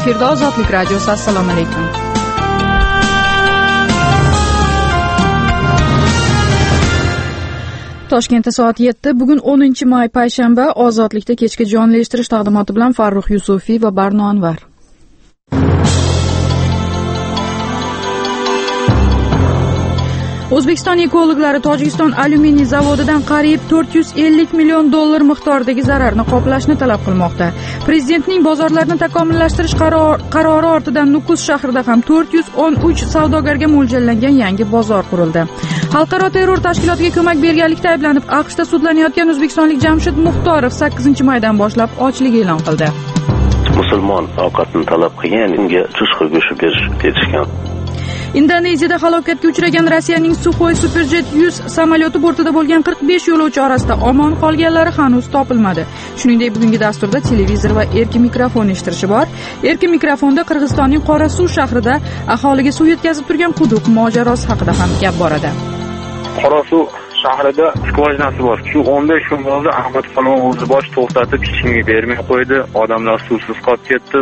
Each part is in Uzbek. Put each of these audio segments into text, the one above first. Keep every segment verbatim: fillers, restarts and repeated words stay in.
Efirda Ozodlik radiosi. Assalomu alaykum. Toshkentda soat yetti. Bugun o'ninchi may payshanba. Ozodlikda kechki jonli eshittirish taqdimoti bilan Farruh Yusufiy va Barno Anvar. O'zbekiston ekologlari Tojikiston alyuminiy zavodidan qariyb to'rt yuz ellik million dollar miqdoridagi zararni qoplashni talab qilmoqda. Prezidentning bozorlarni takomillashtirish qaror, qarori ortidan Nukus shahrida ham to'rt yuz o'n uch savdogarga mo'ljallangan yangi bozor qurildi. Xalqaro terror tashkilotiga ko'mak berganlikda ayblanib AQShda sudlanayotgan o'zbekistonlik Jamshid Muxtorov sakkizinchi maydan boshlab ochlik e'lon qildi. Musulmon ovqatni talab qilgan, unga chusqa go'shti berish ketishgan. Indoneziyada halokatga uchragan Rossiyaning Suxoy Superjet yuz samolyoti bortida bo'lgan qirq besh yo'lovchi orasida omon qolganlari hanuz topilmadi. Shuningdek, bugungi dasturda televizor va erkin mikrofon eshittirishi bor. Erkin mikrofonda Qirg'izistonning Qorasuv shahrida aholiga suv yetkazib turgan quduq mojarosi haqida ham gap boradi. Qorasuv shahrida skvojnasi bor. Shu o'n besh kun bo'ldi, Ahmad Falon o'zi bosh to'xtatib, hech kimga bermay qo'ydi. Odamlar suvsiz qolib ketdi.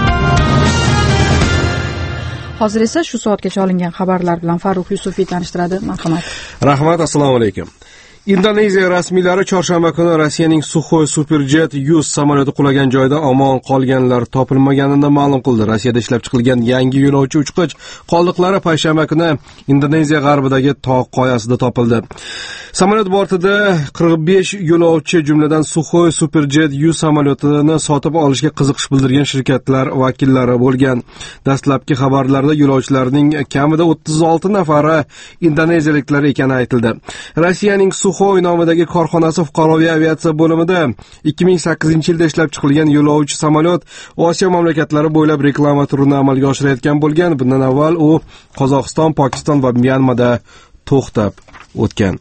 Hozir esa shu soatgacha olingan xabarlar bilan Farruh Yusufiy tanishtiradi. Marhamat. Rahmat, assalomu alaykum. Indoneziya rasmiylari chorshanba kuni Rossiyaning Suxoy Superjet yuz samolyoti qulagan joyda omon qolganlar topilmaganini ma'lum qildi. Rossiyada ishlab chiqilgan yangi yo'lovchi uchqich qoldiqlari payshanba kuni Indoneziya g'arbidagi tog' qoyasida topildi. Samolyot bortida qirq besh yo'lovchi, jumladan Suxoy Superjet yuz samolyotini sotib olishga qiziqish bildirgan shirkatlar vakillari bo'lgan. Dastlabki xabarlarda yo'lovchilarning kamida o'ttiz olti nafari indoneziyaliklar ekani aytildi. Rossiyaning Suxoy nomidagi korxonasi fuqaroviy aviatsiya bo'limida ikki ming sakkizinchi yilda ishlab chiqilgan yo'lovchi samolyot Osiyo mamlakatlari bo'ylab reklama turini amalga oshirayotgan bo'lgan. Bundan avval u Qozog'iston, Pokiston va Myanmada to'xtab o'tgan.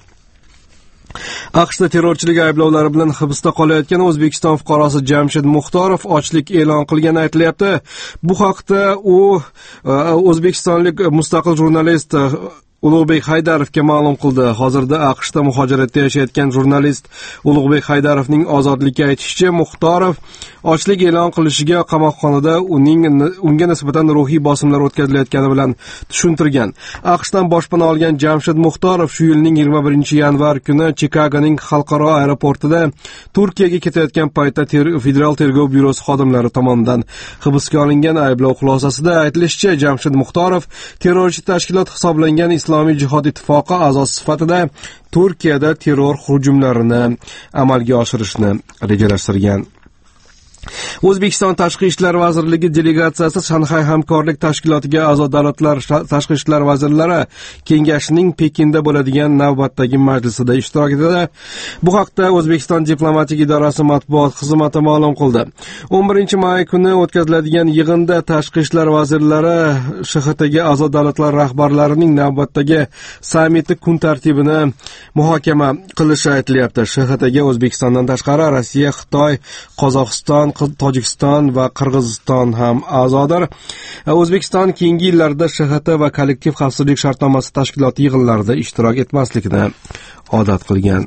AQShda terrorchilik ayblovlari bilan hibsda qolayotgan O'zbekiston fuqarosi Jamshid Muxtorov ochlik e'lon qilgani aytilyapti. Bu haqda u o'zbekistonlik mustaqil jurnalist Ulug'bek Haydarovga ma'lum qildi. Hozirda AQShda muhojiratda yashayotgan jurnalist Ulug'bek Haydarovning ozodlikka aytishicha, Muxtorov ochlik e'lon qilishiga qamoqxonada uning unga nisbatan ruhiy bosimlar o'tkazilayotgani bilan tushuntirgan. AQShdan boshpana olgan Jamshid Muxtorov shu yilning yigirma birinchi yanvar kuni Chikagoning xalqaro aeroportida Turkiyaga ketayotgan paytda ter- Federal tergov byurosi xodimlari tomonidan hibsga olingan. Ayblov xulosasida aytilishicha, Jamshid Muxtorov terrorchi tashkilot hisoblangan Islomiy jihod ittifoqi a'zosi sifatida Turkiyada terror hujumlarini amalga oshirishni rejalashtirgan. O'zbekiston Tashqi ishlar vazirligi delegatsiyasi Shanxay hamkorlik tashkilotiga a'zo davlatlar tashqi ishlar vazirlari kengashining Pekinda bo'ladigan navbatdagi majlisida ishtirok etadi. Bu haqda O'zbekiston diplomatik idorasi matbuot xizmati ma'lum qildi. o'n birinchi may kuni o'tkaziladigan yig'inda tashqi ishlar vazirlari S H Tga a'zo davlatlar rahbarlarining navbatdagi sammiti kun tartibini muhokama qilishi aytilyapti. S H Tga O'zbekistondan tashqari Rossiya, Xitoy, Qozog'iston, Tojikiston va Qirg'iziston ham a'zodir. O'zbekiston keyingi yillarda S H T va kollektiv xavfsizlik shartnomasi tashkiloti yig'inlarida ishtirok etmaslikni odat qilgan.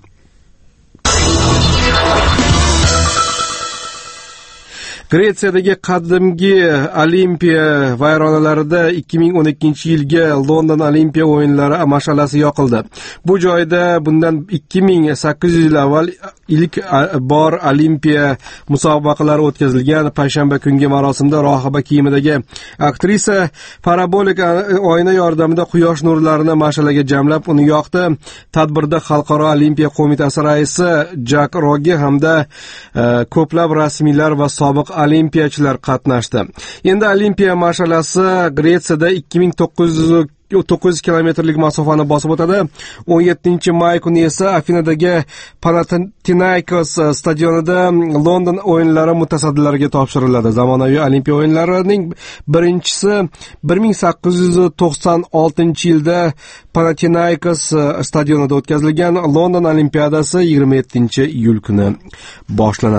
Gretsiyadagi qadimgi Olimpiya vayronalarida ikki ming o'n ikkinchi yilgi London Olimpiya o'yinlari mash'alasi yoqildi. Bu joyda bundan ikki ming sakkiz yuz yil avval ilk bor Olimpiya musobaqalari o'tkazilgan. Payshanba kungi marosimda rohiba kiyimidagi aktrisa parabolik oyna yordamida quyosh nurlarini mash'alaga jamlab uni yoqdi. Tadbirda Xalqaro Olimpiya qo'mitasi raisi Jak Roge hamda ko'plab rasmiylar va sobiq olimpiyachilar qatnashdi. Endi Olimpiya mash'alasi Gretsiyada ikki ming to'qqiz yuz kilometrlik masofani bosib o'tadi. o'n yettinchi may kuni esa Afinadagi Panathinaikos stadionida London o'yinlari mutasaddilariga topshiriladi. Zamonaviy Olimpiya o'yinlarining birinchisi bir ming sakkiz yuz to'qson oltinchi yilda Panathinaikos stadionida o'tkazilgan. London Olimpiadasi yigirma yettinchi iyul kuni boshlanadi.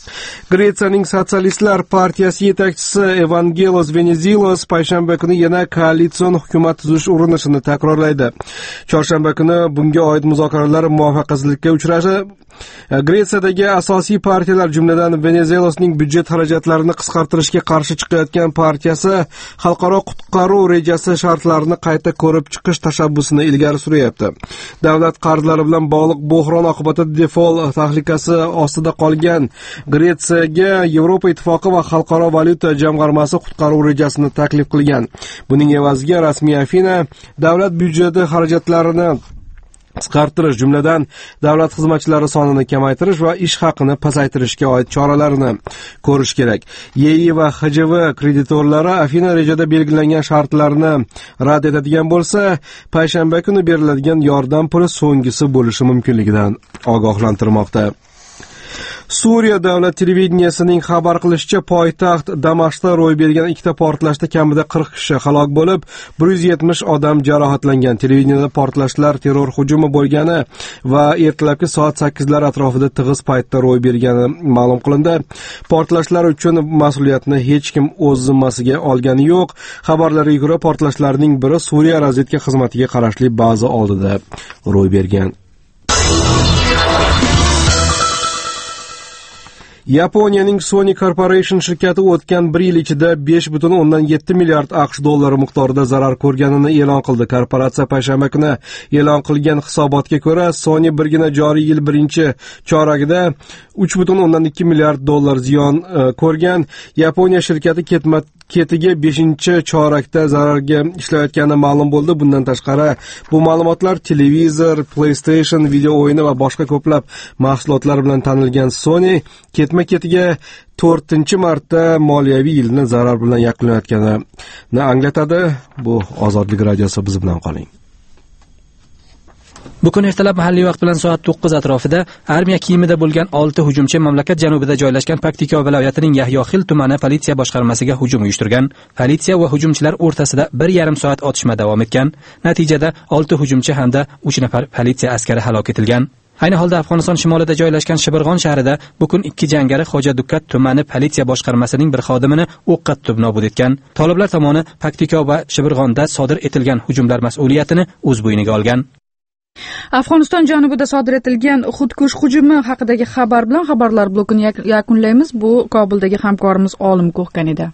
Gretsiyaning Sotsialistlar partiyasi yetakchisi Evangelos Venizelos payshanba kuni yana koalitsion hukumat tuzish urinishini takrorlaydi. Chorshanba kuni bunga oid muzokaralar muvaffaqiyatsizlikka uchradi. Gretsiyadagi asosiy partiyalar, jumladan Venizelosning byudjet xarajatlarini qisqartirishga qarshi chiqayotgan partiyasi xalqaro qutqaruv rejasi shartlarini qayta ko'rib chiqish tashabbusini ilgari suryapti. Davlat qarzlari bilan bog'liq bo'hron oqibatida default tahlikasi ostida qolgan Gretsiyaga Yevropa Ittifoqi va Xalqaro valyuta jamg'armasi qutqaruv rejasini taklif qilgan. Buning evaziga rasmiy Afina davlat byudjeti xarajatlarini qisqartirish, jumladan davlat xizmatchilari sonini kamaytirish va ish haqini pasaytirishga oid choralarni ko'rish kerak. E I va H J V kreditorlari Afina rejada belgilangan shartlarni rad etadigan bo'lsa, payshanba kuni beriladigan yordam puli so'nggisi bo'lishi mumkinligidan ogohlantirmoqda. Suriya davlat televideniyasining xabar qilishicha, poytaxt Damashqda ro'y bergan ikkita portlashda kamida qirq kishi halok bo'lib, bir yuz yetmish odam jarohatlangan. Televideniyada portlashlar terror hujumi bo'lgani va ertalabki soat sakkizlar atrofida tig'iz paytda ro'y bergani ma'lum qilindi. Portlashlar uchun mas'uliyatni hech kim o'z zimmasiga olgani yo'q. Xabarlarga ko'ra, portlashlarning biri Suriya razvedka xizmatiga qarashli baza oldida ro'y bergan. Yaponiyaning Sony Corporation shirkati o'tgan bir yil ichida besh butun o'ndan yetti milliard AQSh dollari miqdorida zarar ko'rganini e'lon qildi. Korporatsiya payshanba kuni e'lon qilgan hisobotga ko'ra, Sony birgina joriy yil birinchi choragida uch butun o'ndan ikki milliard dollar ziyon e, ko'rgan. Yaponiya shirkati ketma ketiga beshinchi chorakda zararga ishlayotgani ma'lum bo'ldi. Bundan tashqari, bu ma'lumotlar televizor, PlayStation, video o'yini va boshqa ko'plab mahsulotlar bilan tanilgan Sony ketma-ketiga to'rtinchi marta moliyaviy yilni zarar bilan yakunlayotganini anglatadi. Bu Ozodlik radiosi, biz bilan qoling. Bugun ertalab mahalliy vaqt bilan soat to'qqiz atrofida armiya kiyimida bo'lgan olti hujumchi mamlakat janubida joylashgan Paktika viloyatining Yahyoxil tumani politsiya boshqarmasiga hujum uyushtirgan. Politsiya va hujumchilar o'rtasida bir yarim soat otishma davom etgan. Natijada olti hujumchi hamda uch nafar politsiya askari halok etilgan. Ayni holda Afg'oniston shimolida joylashgan Shibirg'on shahrida bugun ikki jangari Xo'ja Dukkat tumani politsiya boshqarmasining bir xodimini o'qqa tutib nobud etgan. Toliblar tomoni Paktika va Shibirg'onda sodir etilgan hujumlar mas'uliyatini o'z bo'yniga olgan. Afg'oniston janubida sodir etilgan xudkush hujumi haqidagi xabar bilan xabarlar blokini yakunlaymiz. Bu Kobuldagi hamkorimiz Olim Ko'hkan edi.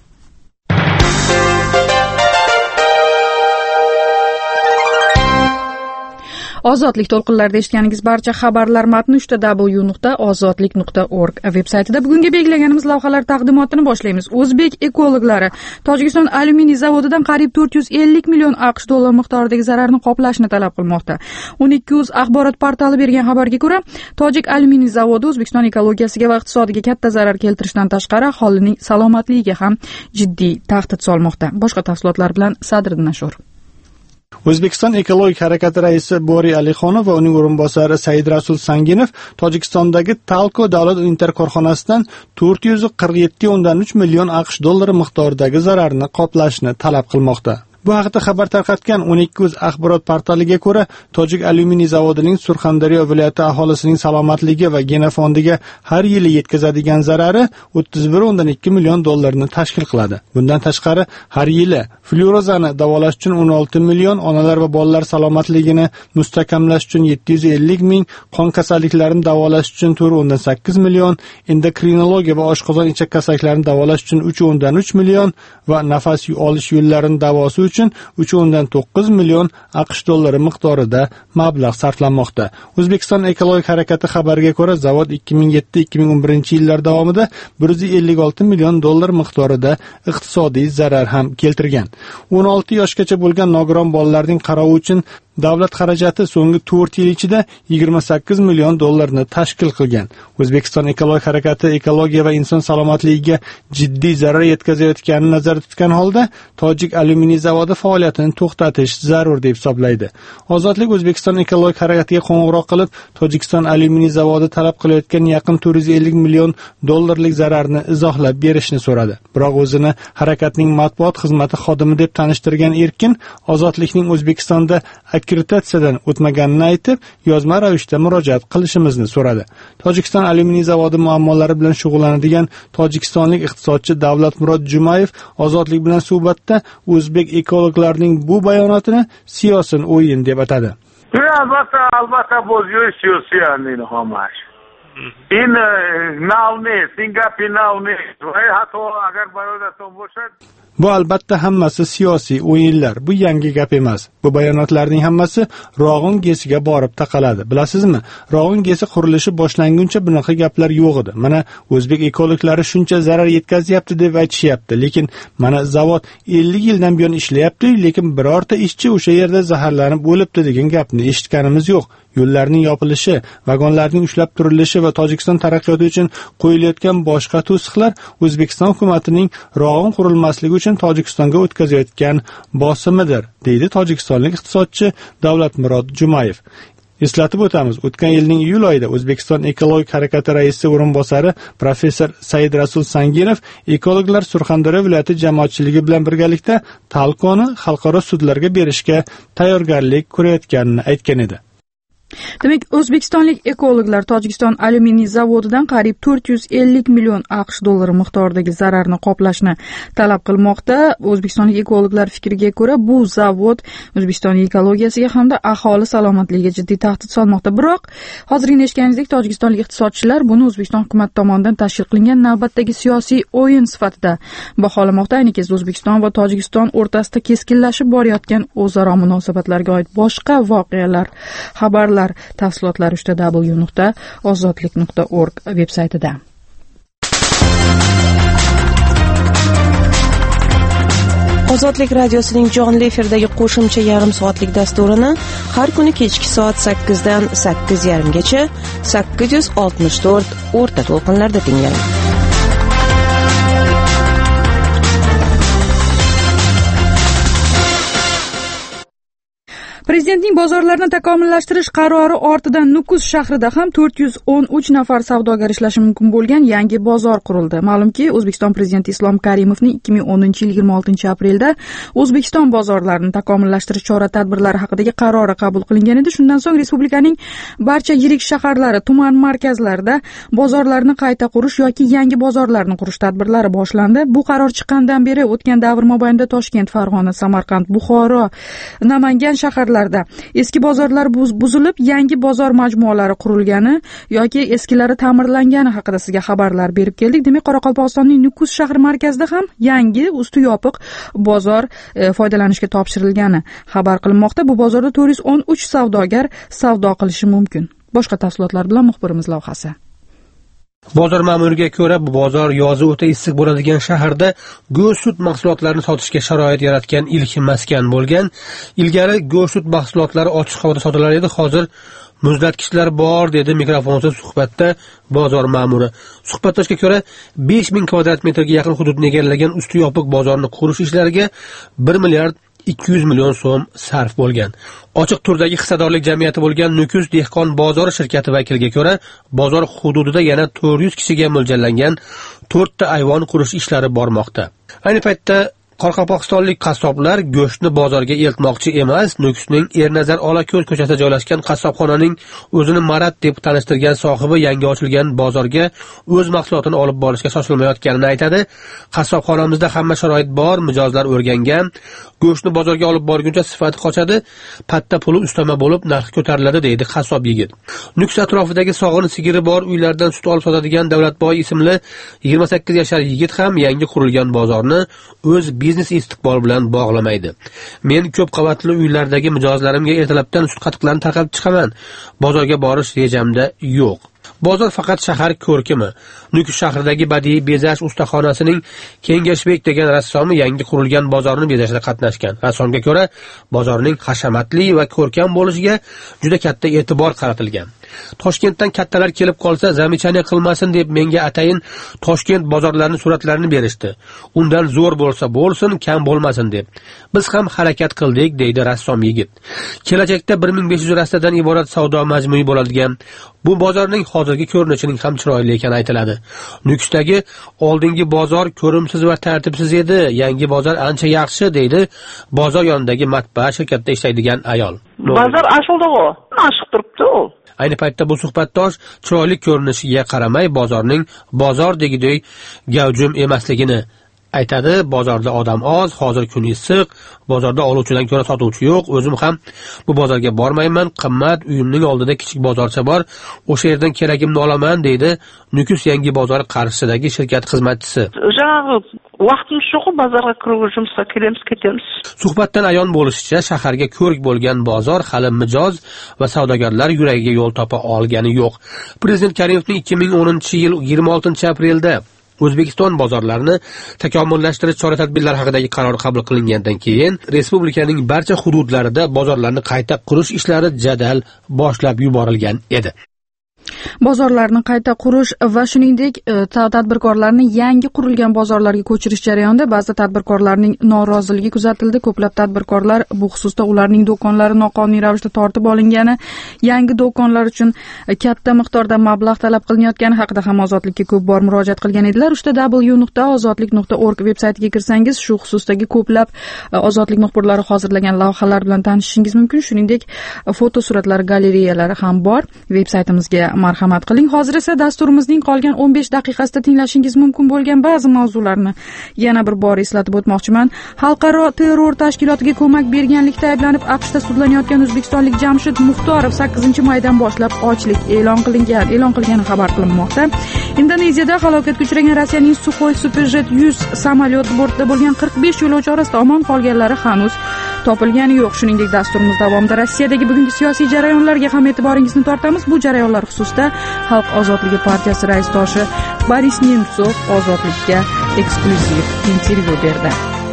Ozodlik to'lqinlarida eshitganingiz barcha xabarlar matni uch w nuqta ozodlik nuqta org veb-saytida. Bugungi belgilaganimiz lavhalar taqdimotini boshlaymiz. O'zbek ekologlari Tojikiston alyuminiy zavodidan qariyb to'rt yuz ellik million AQSh dollar miqdoridagi zararni qoplashni talab qilmoqda. o'n ikki uz axborot portali bergan xabarga ko'ra, Tojik alyuminiy zavodi O'zbekiston ekologiyasiga va iqtisodiga katta zarar keltirishdan tashqari, aholining salomatligiga ham jiddiy tahdid solmoqda. Boshqa tafsilotlar bilan Sadriddin Ashur. O'zbekiston ekologik harakati raisi Boriy Alixonov va uning o'rinbosari Said Rasul Sanginov Tojikistondagi Talco davlat uniter korxonasidan to'rt yuz qirq yetti o'ndan uch million AQSh dollari miqdoridagi zararni qoplashni talab qilmoqda. Bu haqda xabar tarqatgan o'n ikki uz axborot portaliga ko'ra, Tojik alyuminiy zavodining Surxondaryo viloyati aholisining salomatligi va genofondiga har yili yetkazadigan zarari o'ttiz bir o'ndan ikki million dollarni tashkil qiladi. Bundan tashqari, har yili flyurozani davolash uchun o'n olti million, onalar va bolalar salomatligini mustahkamlash uchun yetti yuz ellik ming, qon kasalliklarini davolash uchun to'rt o'ndan sakkiz million, endokrinologiya va oshqozon ichak kasalliklarini davolash uchun uch o'ndan uch million va nafas olish yo'llarini davosi uchun uch o'ndan to'qqiz million AQSh dollari miqdorida mablag' sarflanmoqda. O'zbekiston ekologik harakati xabariga ko'ra, zavod ikki ming yetti ikki ming o'n birinchi yillar davomida bir yuz ellik olti million dollar miqdorida iqtisodiy zarar ham keltirgan. o'n olti yoshgacha bo'lgan nogiron bolalarning qarovi uchun davlat xarajati so'nggi to'rt yil ichida yigirma sakkiz million dollarni tashkil qilgan. O'zbekiston ekologik harakati ekologiya va inson salomatligiga jiddiy zarar yetkazayotganini nazarda tutgan holda, Tojik alyuminiy zavodi faoliyatini to'xtatish zarur deb hisoblaydi. Ozodlik O'zbekiston ekologik harakatiga qo'ng'iroq qilib, Tojikiston alyuminiy zavodi talab qilayotgan yaqin to'rt yuz ellik million dollarlik zararni izohlab berishni so'radi. Biroq o'zini harakatning matbuot xizmati xodimi deb tanishtirgan Erkin, Ozodlikning O'zbekistonda akkreditatsiyadan o'tmaganini aytib, yozma ravishda murojaat qilishimizni so'radi. Tojikiston alyuminiy zavodi muammolari bilan shug'ullanadigan tojikistonlik iqtisodchi Davlatmurod Jumayev Ozodlik bilan suhbatda o'zbek ekologlarning bu bayonotini siyosiy o'yin deb atadi. Albatta, albatta bo'ziyor siyosiy andini xomash. این ناو نیست، این گپی ناو نیست. و حتی اگر برادرتون باشد Bu albatta hammasi siyosiy o'yinlar. Bu yangi gap emas. Bu bayonotlarning hammasi Rog'un gesiga borib taqaladi. Bilasizmi? Rog'un gesi qurilishi boshlanguncha bunaqa gaplar yo'q edi. Mana o'zbek ekologlari shuncha zarar yetkazyapti deb aytishyapti, lekin mana zavod ellik yildan buyon ishlayapti, lekin birorta ishchi o'sha yerda zaharlanib o'libdi degan gapni eshitganimiz yo'q. Yo'llarning yopilishi, vagonlarning ushlab turilishi va Tojikiston taraqqiyoti uchun qo'yilayotgan boshqa to'siqlar O'zbekiston hukumatining Rog'un qurilmasligi uchun Tojikistonga o'tkazayotgan bosimidir, deydi tojikistonlik iqtisodchi Davlatmurod Jumayev. Eslatib o'tamiz, o'tgan yilning iyul oyida O'zbekiston ekologik harakati raisi o'rinbosari professor Said Rasul Sanginov ekologlar Surxondaryo viloyati jamoatchiligi bilan birgalikda Talkoni xalqaro sudlarga berishga tayyorgarlik ko'rayotganini aytgan edi. Demak, o'zbekistonlik ekologlar Tojikiston alyuminiy zavodidan qariyb to'rt yuz ellik million aqsh dollari miqdoridagi zararni qoplashni talab qilmoqda. O'zbekistonlik ekologlar fikriga ko'ra, bu zavod O'zbekistonning ekologiyasiga hamda aholi salomatligiga jiddiy tahdid solmoqda. Biroq, hozirgi eshitganingizdek, tojikistonlik iqtisodchilar buni O'zbekiston hukumati tomonidan tashkil qilingan navbatdagi siyosiy o'yin sifatida baholamoqda. Ayni kezda O'zbekiston va Tojikiston o'rtasida keskinlashib borayotgan o'zaro munosabatlarga oid boshqa voqealar, xabarlar tafsilotlari w w nuqta ozodlik nuqta org veb-saytida. Ozodlik radiosining jonli efirdagi qo'shimcha yarim soatlik dasturini har kuni kechki soat sakkizdan sakkiz yarim gacha sakkiz yuz oltmish to'rt o'rta to'lqinlarda tinglang. Prezidentning bozorlarni takomillashtirish qarori ortidan Nukus shahrida ham to'rt yuz o'n uch nafar savdogar ishlashi mumkin bo'lgan yangi bozor qurildi. Ma'lumki, O'zbekiston prezidenti Islom Karimovning ikki ming o'ninchi yil yigirma oltinchi aprelda O'zbekiston bozorlarini takomillashtirish chora-tadbirlari haqidagi qarori qabul qilingan edi. Shundan so'ng respublikaning barcha yirik shaharlari, tuman markazlarida bozorlarni qayta qurish yoki yangi bozorlarni qurish tadbirlari boshlandi. Bu qaror chiqqandan beri o'tgan davr mobaynida Toshkent, Farg'ona, Samarqand, Buxoro, Namangan shaharlarida eski bozorlar buzilib, yangi bozor majmualari qurilgani yoki eskilari ta'mirlangani haqida sizga xabarlar berib keldik. Demak, Qoraqalpog'istonning Nukus shahri markazida ham yangi usti yopiq bozor e, foydalanishga topshirilgani xabar qilinmoqda. Bu bozorda to'rt yuz o'n uch savdogar savdo qilishi mumkin. Boshqa tafsilotlar bilan muxbirimiz lavhasi. Bozor ma'muriga ko'ra, bu bozor yozi o'ta issiq bo'ladigan shaharda go'sht sut mahsulotlarini sotishga sharoit yaratgan ilk maskan bo'lgan. Ilgari go'sht sut mahsulotlari ochiq havoda sotilar edi, hozir muzlatkichlar bor, dedi mikrofonsiz suhbatda bozor ma'muri. Suhbatdoshga ko'ra, besh ming kvadrat metrga yaqin hududni egallagan usti yopiq bozorni qurish ishlariga bir milliard ikki yuz million so'm sarf bo'lgan. Ochiq turdagi hissadorlik jamiyati bo'lgan Nukus dehqon bozori shirkati vakiliga ko'ra, bozor hududida yana to'rt yuz kishiga mo'ljallangan to'rtta ayvon qurish ishlari bormoqda. Ayni paytda Qoraqalpog'istonlik qassoblar go'shtni bozorga eltmoqchi emas. Nukusning Ernazar Olako'l ko'chasida joylashgan qassobxonaning o'zini Marat deb tanishtirgan sohibi yangi ochilgan bozorga o'z mahsulotini olib borishga shoshilmayotganini aytadi. Qassobxonamizda hamma sharoit bor, mijozlar o'rgangan. Go'shtni bozorga olib borguncha sifati qochadi, patta puli ustama bo'lib narxi ko'tariladi, deydi qassob yigit. Nukus atrofidagi sog'ini sigiri bor uylardan sut olib sotadigan Davlatboy ismli yigirma sakkiz yashar yigit ham yangi qurilgan bozorni o'z biznes istiqbol bilan bog'lamaydi. Men ko'p qavatli uylardagi mijozlarimga ertalabdan sut qatiqlarni tarqatib chiqaman. Bozorga borish rejamda yo'q. Bozor faqat shahar ko'rkimi. Nukus shahridagi badiiy bezash ustaxonasining Kengashbek degan rassomi yangi qurilgan bozorni bezashda qatnashgan. Rassomga ko'ra, bozorning hashamatli va ko'rkam bo'lishiga juda katta e'tibor qaratilgan. Toshkentdan kattalar kelib qolsa, zamichani qilmasin deb menga atayin Toshkent bozorlarining suratlarini berishdi. Undan zo'r bo'lsa bo'lsin, kam bo'lmasin deb. Biz ham harakat qildik, deydi rassom yigit. Kelajakda bir ming besh yuz rastadan iborat savdo majmui bo'ladigan bu bozorning hozirgi ko'rinishining ham chiroyli ekani aytiladi. Nukusdagi oldingi bozor ko'rimsiz va tartibsiz edi, yangi bozor ancha yaxshi, deydi bozor yonidagi matbaa shirkatida ishlaydigan ayol. Bozor ashulda-ku, oshiq turibdi u. Ayni paytda bu suhbatdosh chiroyli ko'rinishiga qaramay bozorning bozor degidek gavjum emasligini aytadi. Bozorda odam oz, hozir kun issiq, bozorda oluvchidan ko'ra sotuvchi yo'q. O'zim ham bu bozorga bormayman, qimmat, uyimning oldida kichik bozorcha bor, o'sha yerdan keragimni olaman deydi Nukus yangi bozor qarshisidagi shirkat xizmatchisi. O'sha vaqtimiz yo'q, bozorga kirishimizga kelamiz, ketamiz. Suhbatdan ayon bo'lishicha, shaharga ko'rk bo'lgan bozor hali mijoz va savdogarlar yuragiga yo'l topa olgani yo'q. Prezident Karimovning ikki ming o'ninchi yil yigirma oltinchi aprelda O'zbekiston bozorlarini takomillashtirish chora-tadbirlari haqidagi qaror qabul qilingandan keyin respublikaning barcha hududlarida bozorlarni qayta qurish ishlari jadal boshlab yuborilgan edi. Bozorlarni qayta qurish va shuningdek tadbirkorlarni yangi qurilgan bozorlarga ko'chirish jarayonida ba'zi tadbirkorlarning noroziligi kuzatildi. Ko'plab tadbirkorlar bu xususda ularning do'konlari noqonuniy ravishda tortib olingani, yangi do'konlar uchun katta miqdorda mablag' talab qilinayotgani haqida ham Ozodlikka ko'p bor murojaat qilgan edilar. uchta w nuqta ozodlik nuqta org veb-saytiga kirsangiz shu xususdagi ko'plab Ozodlik muxbirlari hozirlagan lavhalar bilan tanishishingiz mumkin. Shuningdek, fotosuratlar galereyalari ham bor. Veb-saytimizga marhamat qiling. Hozir esa dasturimizning qolgan o'n besh daqiqasida tinglashingiz mumkin bo'lgan ba'zi mavzularni yana bir bor eslatib o'tmoqchiman. Xalqaro terror tashkilotiga ko'mak berganlikda ayblanib AQShda sudlanayotgan o'zbekistonlik Jamshid Muxtorov sakkizinchi maydan boshlab ochlik e'lon qilingan, e'lon qilgani xabar qilinmoqda. Indoneziyada halokatga uchragan Rossiyaning Suxoy Superjet yuz samolyoti bortida bo'lgan qirq besh yo'lovchi orasida omon qolganlari hanuz topilgani yo'q. Shuningdek, dasturimiz davomida Rossiyadagi bugungi siyosiy jarayonlarga ham e'tiboringizni tortamiz. Bu jarayonlar xususida Xalq ozodligi partiyasi raisdoshi Boris Nemtsov Ozodlikka eksklyuziv intervyu berdi.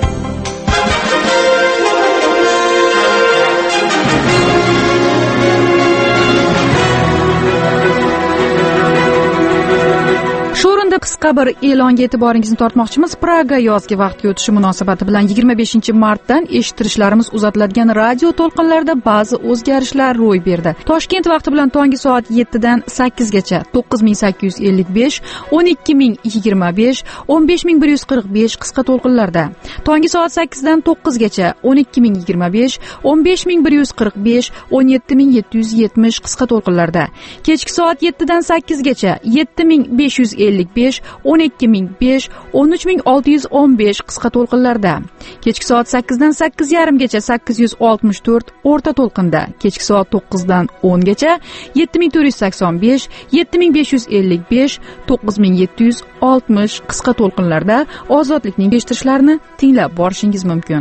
Shu o'rinda qisqa bir e'longa e'tiboringizni tortmoqchimiz. Praga yozgi vaqtga o'tishi munosabati bilan yigirma beshinchi martdan eshittirishlarimiz uzatiladigan radio to'lqinlarida ba'zi o'zgarishlar ro'y berdi. Toshkent vaqti bilan tongi soat yettidan sakkizgacha to'qqiz ming sakkiz yuz ellik besh, o'n ikki ming yigirma besh, o'n besh ming bir yuz qirq besh qisqa to'lqinlarda, tongi soat sakkizdan to'qqizgacha o'n ikki ming yigirma besh, o'n besh ming bir yuz qirq besh, o'n yetti ming yetti yuz yetmish qisqa to'lqinlarda, kechki soat yettidan sakkizgacha yetti ming besh yuz ellik besh, o'n ikki ming besh, o'n uch ming olti yuz o'n besh qisqa to'lqinlarda, kechki soat sakkizdan sakkiz yarim gacha sakkiz yuz oltmish to'rt o'rta to'lqinda, kechki soat to'qqizdan o'ngacha yetti ming to'rt yuz sakson besh, yetti ming besh yuz ellik besh, to'qqiz ming yetti yuz oltmish qisqa to'lqinlarda Ozodlikning eshittirishlarini tinglab borishingiz mumkin.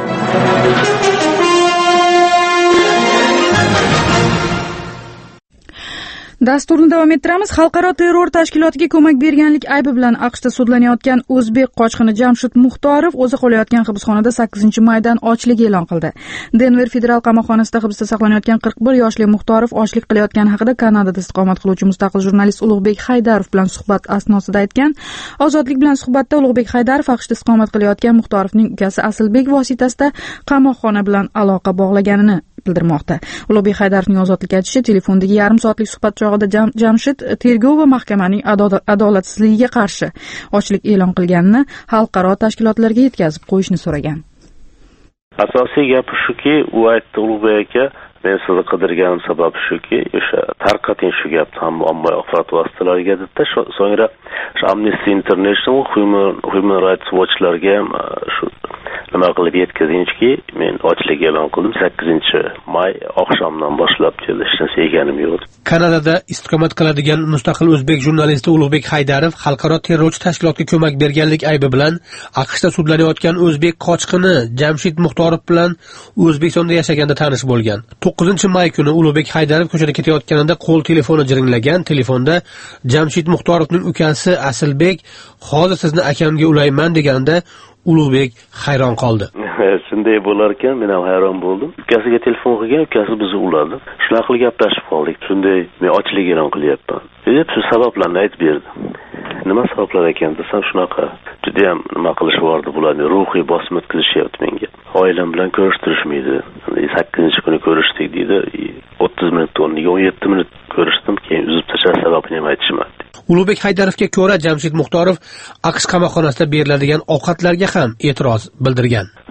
Dasturni davom ettiramiz. Xalqaro terror tashkilotiga ko'mak berganlik aybi bilan AQShda sudlanayotgan o'zbek qochqini Jamshid Muxtorov o'zi qolayotgan hibsxonada sakkizinchi maydan ochlik e'lon qildi. Denver federal qamoqxonasida hibsda saqlanayotgan qirq bir yoshli Muxtorov ochlik qilayotgani haqida Kanadada istiqomat qiluvchi mustaqil jurnalist Ulug'bek Haydarov bilan suhbat asnosida aytgan. Ozodlik bilan suhbatda Ulug'bek Haydarov AQShda istiqomat qilayotgan Muxtorovning ukasi Asilbek vositasida qamoqxona bilan aloqa bog'laganini bildirmoqda. Ulug'bek Haydarovning Ozodlikka aytishicha, telefondagi yarim soatlik suhbat chog'ida Jamshid tergov va mahkamaning adolatsizligiga qarshi ochlik e'lon qilganini xalqaro tashkilotlarga yetkazib qo'yishni so'ragan. Asosiy gapi shuki, u aytdi, Ulug'bek aka, men sizni qidirganim sababi shuki, o'sha tarqating shu gapni hamma ommaviy axborot vositalariga dedi. So'ngra Amnesty International, Human, Human Rights Watch'larga ham shu nima qilib yetkazingki, men ochlik e'lon qildim sakkizinchi may oqshomdan boshlab dedi, hech narsa yeganim yo'q. Kanadada istiqomat qiladigan mustaqil o'zbek jurnalisti Ulug'bek Haydarov xalqaro terrorchi tashkilotga ko'mak berganlik aybi bilan AQShda sudlanayotgan o'zbek qochqini Jamshid Muxtorov bilan O'zbekistonda yashaganda tanish bo'lgan. to'qqizinchi may kuni Ulug'bek Haydarov ko'chada ketayotganida qo'l telefoni jiringlagan. Telefonda Jamshid Muxtorovning ukasi Asilbek, "Hozir sizni akamga ulayman" deganida Ulug'bek hayron qoldi. Shunday bo'lar ekan, men ham hayron bo'ldim. Ukasiga telefon qilgan, ukasi bizni uladi. Shunaqa qilib gaplashib qoldik. Shunday, men ochlik e'lon qilyapman. Deb shu sabablarni aytib berdi. Nima sabablar ekan desam, shunaqa. Juda ham nima qilishvordi bularni, ruhiy bosim o'tkazishyapti menga. Oilam bilan ko'rishtirishmaydi. sakkizinchi kuni ko'rishdik deydi. o'ttiz minut o'rniga o'n yetti minut ko'rishdim, keyin uzib tashlash sababini ham aytishmadi. Ulug'bek Haydarovga ko'ra Jamshid Muxtorov AQSh qamoqxonasida beriladigan ovqatlarga ham e'tiroz bildirgan.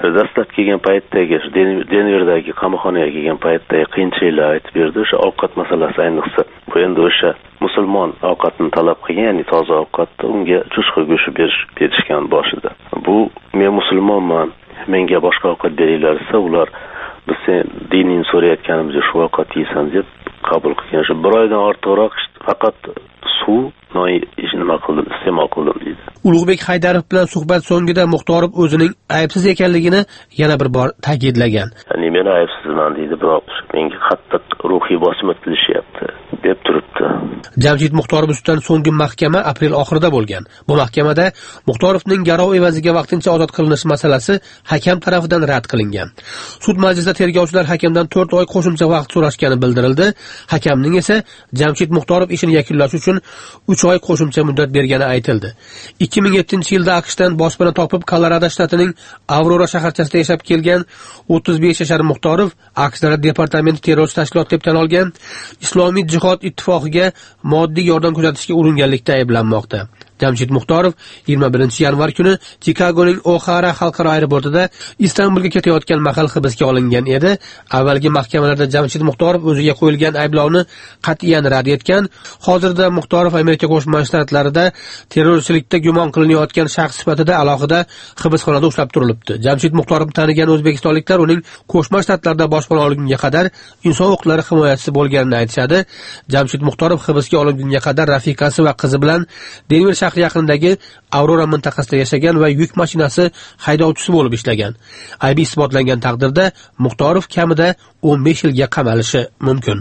dastlab kelgan paytdagi Denverdagi qamoqxonaga kelgan paytdagi qiyinchiliklar aytib berdi. O'sha ovqat masalasi ayniqsa. Bu endi o'sha musulmon ovqatni talab qilgan, ya'ni toza ovqatni unga cho'chqa go'shti berish berishgan boshida. Bu men musulmonman, menga boshqa ovqat beringlar desa, ular biz sen diningni so'rayotganimizda shu ovqat yeysan deb qabul qilgan. Shu bir oydan ortiqroq faqat suv noy nima qildim, iste'mol qildim deydi. Ulug'bek Haydarov bilan suhbat so'ngida Muxtorov o'zining aybsiz ekanligini yana bir bor ta'kidlagan. Ya'ni men aybsizman deydi, biroq menga qattiq ruhiy bosim qilishyapti deb turibdi. Jamshid Muxtorov ustidan so'nggi mahkama aprel oxirida bo'lgan. Bu mahkamada Muxtorovning garov evaziga vaqtincha ozod qilinishi masalasi hakam tomonidan rad qilingan. Sud majlisida tergovchilar hakamdan to'rt oy qo'shimcha vaqt so'rashgani bildirildi. Hakamning esa Jamshid Muxtorov ishini yakunlash uchun uch oy qo'shimcha muddat bergani aytildi. ikki ming yettinchi yilda AQShdan boshpana topib Kolorado shtatining Aurora shaharchasida yashab kelgan o'ttiz besh yashar Muxtorov AQSh departamenti terrorchi tashkilot deb tan olgan Islomiy jihod ittifoqiga moddiy yordam ko'rsatishga uringanlikda ayblanmoqda. Jamshid Muxtorov yigirma birinchi yanvar kuni Chikagoning O'Hara xalqaro aeroportida Istanbulga ketayotgan mahal hibsga olingan edi. Avvalgi mahkamalarda Jamshid Muxtorov o'ziga qo'yilgan ayblovni qat'iyan rad etgan. Hozirda Muxtorov Amerika Qo'shma Shtatlarida terrorchilikda gumon qilinayotgan shaxs sifatida alohida hibsxonada ushlab turilibdi. Jamshid Muxtorovni tanigan o'zbekistonliklar uning Qo'shma Shtatlarda boshpana olgunga qadar inson huquqlari himoyachisi bo'lganini aytishadi. Jamshid Muxtorov hibsga olingunga qadar rafiqasi va qizi bilan Denver shahri yaqinidagi Aurora mintaqasida yashagan va yuk mashinasi haydovchisi bo'lib ishlagan. Aybi isbotlangan taqdirda Muxtorov kamida o'n besh yilga qamalishi mumkin.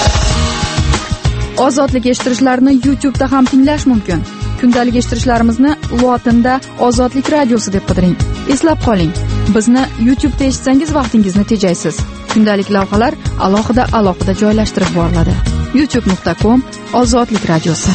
Ozodlik eshittirishlarni YouTube'da ham tinglash mumkin. Kundalik eshittirishlarimizni lotinda Ozodlik radiosi deb qidiring. Eslab qoling, bizni YouTube'da eshitsangiz vaqtingizni tejaysiz. Kundalik lavhalar alohida alohida joylashtirib boriladi. youtube nuqta com Ozodlik radiosi.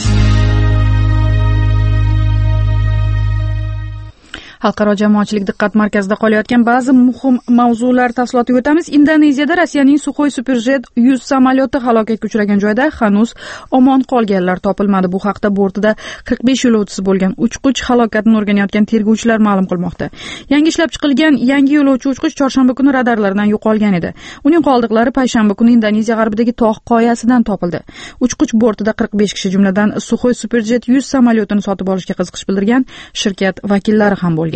Xalqaro jamoatchilik diqqat markazida qolayotgan ba'zi muhim mavzular tafsilotiga o'tamiz. Indoneziyada Rossiyaning Suxoy Superjet yuz samolyoti halokatga uchragan joyda hanuz omon qolganlar topilmadi. Bu haqda bortida qirq besh yo'lovchisi bo'lgan uchqich halokatini o'rganayotgan tergovchilar ma'lum qilmoqda. Yangi ishlab chiqilgan yangi yo'lovchi uchqich chorshanba kuni radarlardan yo'qolgan edi. Uning qoldiqlari payshanba kuni Indoneziya g'arbidagi tog' qoyasidan topildi. Uchqich bortida qirq besh kishi, jumladan Suxoy Superjet yuz samolyotini sotib olishga qiziqish bildirgan shirkat vakillari ham bo'lgan.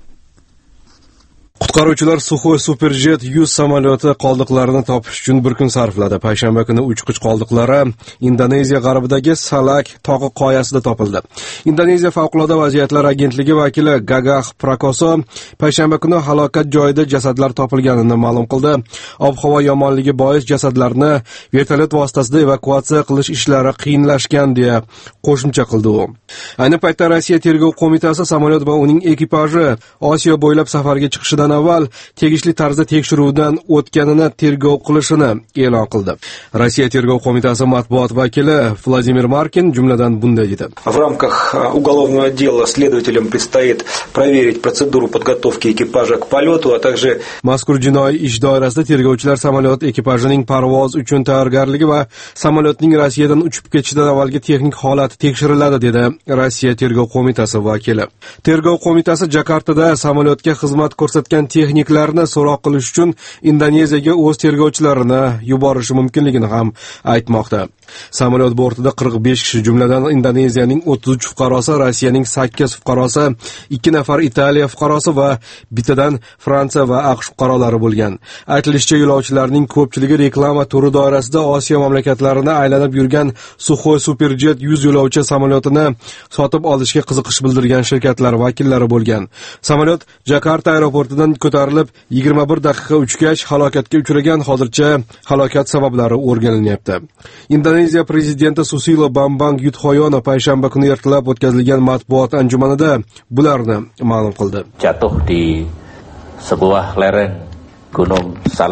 Qutqaruvchilar Suxoy Superjet yuz samolyoti qoldiqlarini topish uchun bir kun sarfladi. Payshanba kuni uchqich qoldiqlari Indoneziya g'arbidagi Salak tog'i qoyasida topildi. Indoneziya favqulodda vaziyatlar agentligi vakili Gagah Prakoso payshanba kuni halokat joyida jasadlar topilganini ma'lum qildi. Ob-havo yomonligi bois jasadlarni vertolyot vositasida evakuatsiya qilish ishlari qiyinlashgan deya qo'shimcha qildi u. Ayni paytda Rossiya tergov qo'mitasi samolyot va uning ekipaji Osiyo bo'ylab safarga chiqishidan avval tegishli tarzda tekshiruvdan o'tganini tergov qilishini e'lon qildi. Rossiya tergov qo'mitasi matbuot vakili Vladimir Markin jumladan bunday dedi. В рамках уголовного дела следователям предстоит проверить процедуру подготовки экипажа к полету, а также mazkur jinoiy ish doirasida tergovchilar samolyot ekipajining parvoz uchun tayyorgarligi va samolyotning Rossiyadan uchib ketishidan avvalgi texnik holati tekshiriladi dedi Rossiya tergov qo'mitasi vakili. Tergov qo'mitasi Jakartada samolyotga xizmat ko'rsatgan texniklarni so'roq qilish uchun Indoneziyaga o'z tergovchilarini yuborishi mumkinligini ham aytmoqda. Samolyot bortida qirq besh kishi, jumladan Indoneziyaning o'ttiz uch fuqarosi, Rossiyaning sakkiz fuqarosi, ikki nafar Italiya fuqarosi va bittadan Fransiya va AQSh fuqarolari bo'lgan. Aytilishicha, yo'lovchilarning ko'pchiligi reklama turi doirasida Osiyo mamlakatlarini aylanib yurgan Suxoy Superjet yuz yo'lovchi samolyotini sotib olishga qiziqish bildirgan shirkatlar vakillari bo'lgan. Samolyot Jakarta aeroportidan ko'tarilib yigirma bir daqiqa uchgach halokatga uchragan. Hozircha halokat sabablari o'rganilyapti. Indoneziya prezidenti Susilo Bambang Yudhoyono payshanba kuni ertalab o'tkazilgan matbuot anjumanida bularni ma'lum qildi. Jatuh di sebuah lereng Gunung Salak.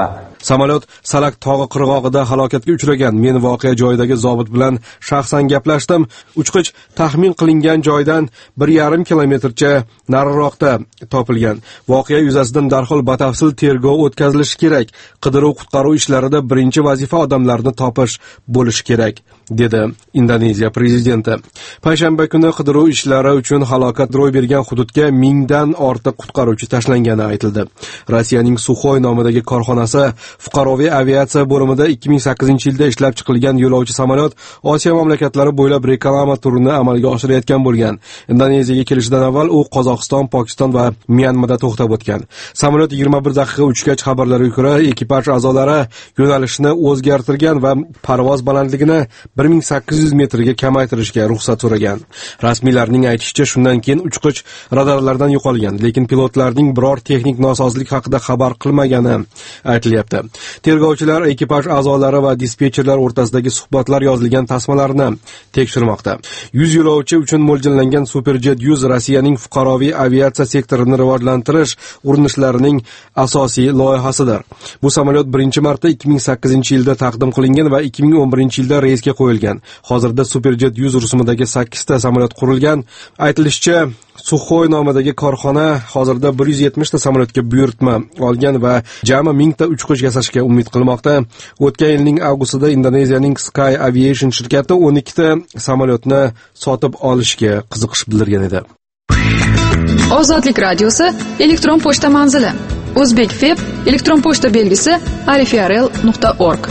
Samolyot Salak tog'i qirg'og'ida halokatga uchragan. Men voqea joyidagi zobit bilan shaxsan gaplashdim. Uchqich taxmin qilingan joydan bir yarim kilometrcha nariroqda topilgan. Voqea yuzasidan darhol batafsil tergov o'tkazilishi kerak. Qidiruv-qutqaruv ishlarida birinchi vazifa odamlarni topish bo'lishi kerak, dedi Indoneziya prezidenti. Payshanba kuni qidiruv ishlari uchun halokat ro'y bergan hududga mingdan ortiq qutqaruvchi tashlangani aytildi. Rossiyaning Sukhoy nomidagi korxonasi fuqaroviy aviatsiya bo'limida ikki ming sakkizinchi yilda ishlab chiqilgan yo'lovchi samolyot Osiyo mamlakatlari bo'ylab reklama turini amalga oshirayotgan bo'lgan. Indoneziyaga kelishidan avval u Qozog'iston, Pokiston va Myanmada to'xtab o'tgan. Samolyot yigirma bir daqiqa uchgach, xabarlarga ko'ra, ekipaj a'zolari yo'nalishni o'zgartirgan va parvoz balandligini bir ming sakkiz yuz metrga kamaytirishga ruxsat so'ragan. Rasmiylarning aytishicha, shundan keyin uchqich radarlardan yo'qolgan, lekin pilotlarning biror texnik nosozlik haqida xabar qilmagani aytilyapti. Tergovchilar ekipaj a'zolari va dispetcherlar o'rtasidagi suhbatlar yozilgan tasmalarni tekshirmoqda. yuz yo'lovchi uchun mo'ljallangan Superjet yuz Rossiyaning fuqaroviy aviatsiya sektorini rivojlantirish urinishlarining asosiy loyihasidir. Bu samolyot birinchi marta ikki ming sakkizinchi yilda taqdim qilingan va ikki ming o'n birinchi yilda reysga qo'yilgan. Hozirda Superjet yuz rusumidagi sakkizta samolyot qurilgan. Aytilishicha, Sukhoy nomidagi korxona hozirda bir yuz yetmishta samolyotga buyurtma olgan va jami mingta uchqich yasashga umid qilmoqda. O'tgan yilning avgustida Indoneziyaning Sky Aviation shirkati o'n ikkita samolyotni sotib olishga qiziqish bildirgan edi. Ozodlik radiosi elektron pochta manzili: O'zbekfeb elektron pochta belgisi arifiarel nuqta org.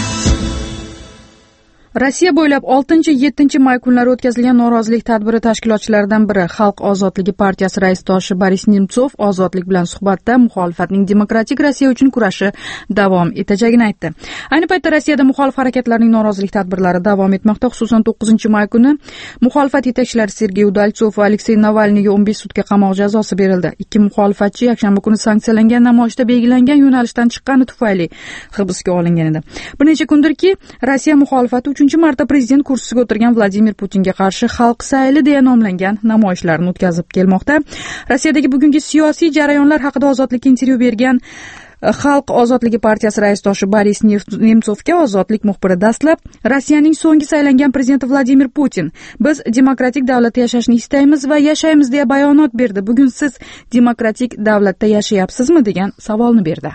Rossiya bo'ylab oltinchi yettinchi may kunlari o'tkazilgan norozilik tadbiri tashkilotchilaridan biri Xalq ozodligi partiyasi raisdoshi Boris Nemtsov ozodlik bilan suhbatda muxolifatning demokratik Rossiya uchun kurashi davom etajagini aytdi. Ayni paytda Rossiyada muxolif harakatlarning norozilik tadbirlari davom etmoqda. Xususan to'qqizinchi may kuni muxolifat yetakchilari Sergey Udaltsov va Aleksey Navalniyga o'n besh sutka qamoq jazosi berildi. Ikki muxolifatchi yakshanba kuni sanksiyalangan namoyishda belgilangan yo'nalishdan chiqqani tufayli hibsga olingan edi. Bir necha kundirki, Rossiya muxolifati uchinchi marta prezident kursisiga o'tirgan Vladimir Putinga qarshi xalq sayli deya nomlangan namoyishlarni o'tkazib kelmoqda. Rossiyadagi bugungi siyosiy jarayonlar haqida Ozodlikka intervyu bergan Xalq ozodligi partiyasi raisdoshi Boris Nemtsovga Ozodlik muxbiri dastlab Rossiyaning so'nggi saylangan prezidenti Vladimir Putin biz demokratik davlatda yashashni istaymiz va yashaymiz deya bayonot berdi. Bugun siz demokratik davlatda yashayapsizmi degan savolni berdi.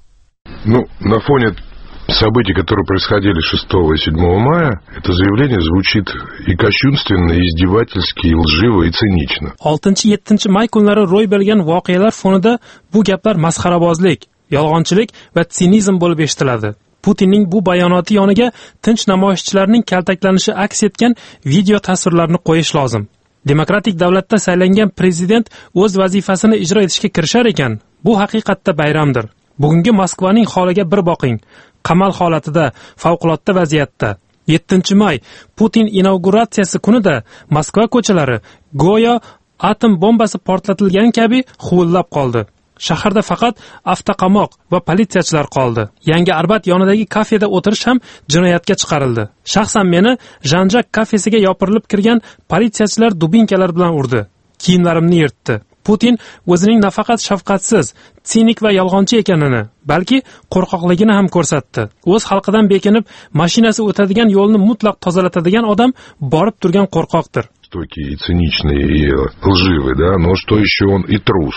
Ну, на фоне событий, которые происходили шестого и седьмого мая, это заявление звучит и кощунственно, и издевательски, и лживо, и цинично. oltinchi yettinchi may kunlari ro'y bergan voqealar fonida bu gaplar masxarabozlik, yolg'onchilik va sinizm bo'lib eshitiladi. Putinning bu bayonoti yoniga tinch namoyishchilarning kaltaklanishi aks etgan video tasvirlarni qo'yish lozim. Demokratik davlatda saylangan prezident o'z vazifasini ijro etishga kirishar ekan, bu haqiqatda bayramdir. Bugungi Moskvaning holiga bir boqing. Qamal holatida, favqulodda vaziyatda. yettinchi may Putin inauguratsiyasi kunida Moskva ko'chalari go'yo atom bombasi portlatilgan kabi huvillab qoldi. Shaharda faqat avtoqamoq va politsiyachilar qoldi. Yangi Arbat yonidagi kafeda o'tirish ham jinoyatga chiqarildi. Shaxsan meni Janjak kafesiga yopirilib kirgan politsiyachilar dubinkalar bilan urdi. Kiyimlarimni yirtdi. Putin o'zining nafaqat shafqatsiz, sinik va yolg'onchi ekanini, balki qo'rqoqligini ham ko'rsatdi. O'z xalqidan bekinib, mashinasi o'tadigan yo'lni mutlaq tozalatadigan odam borib turgan qo'rqoqdir. Жестокий и циничный и лживый, да, но что еще он и трус.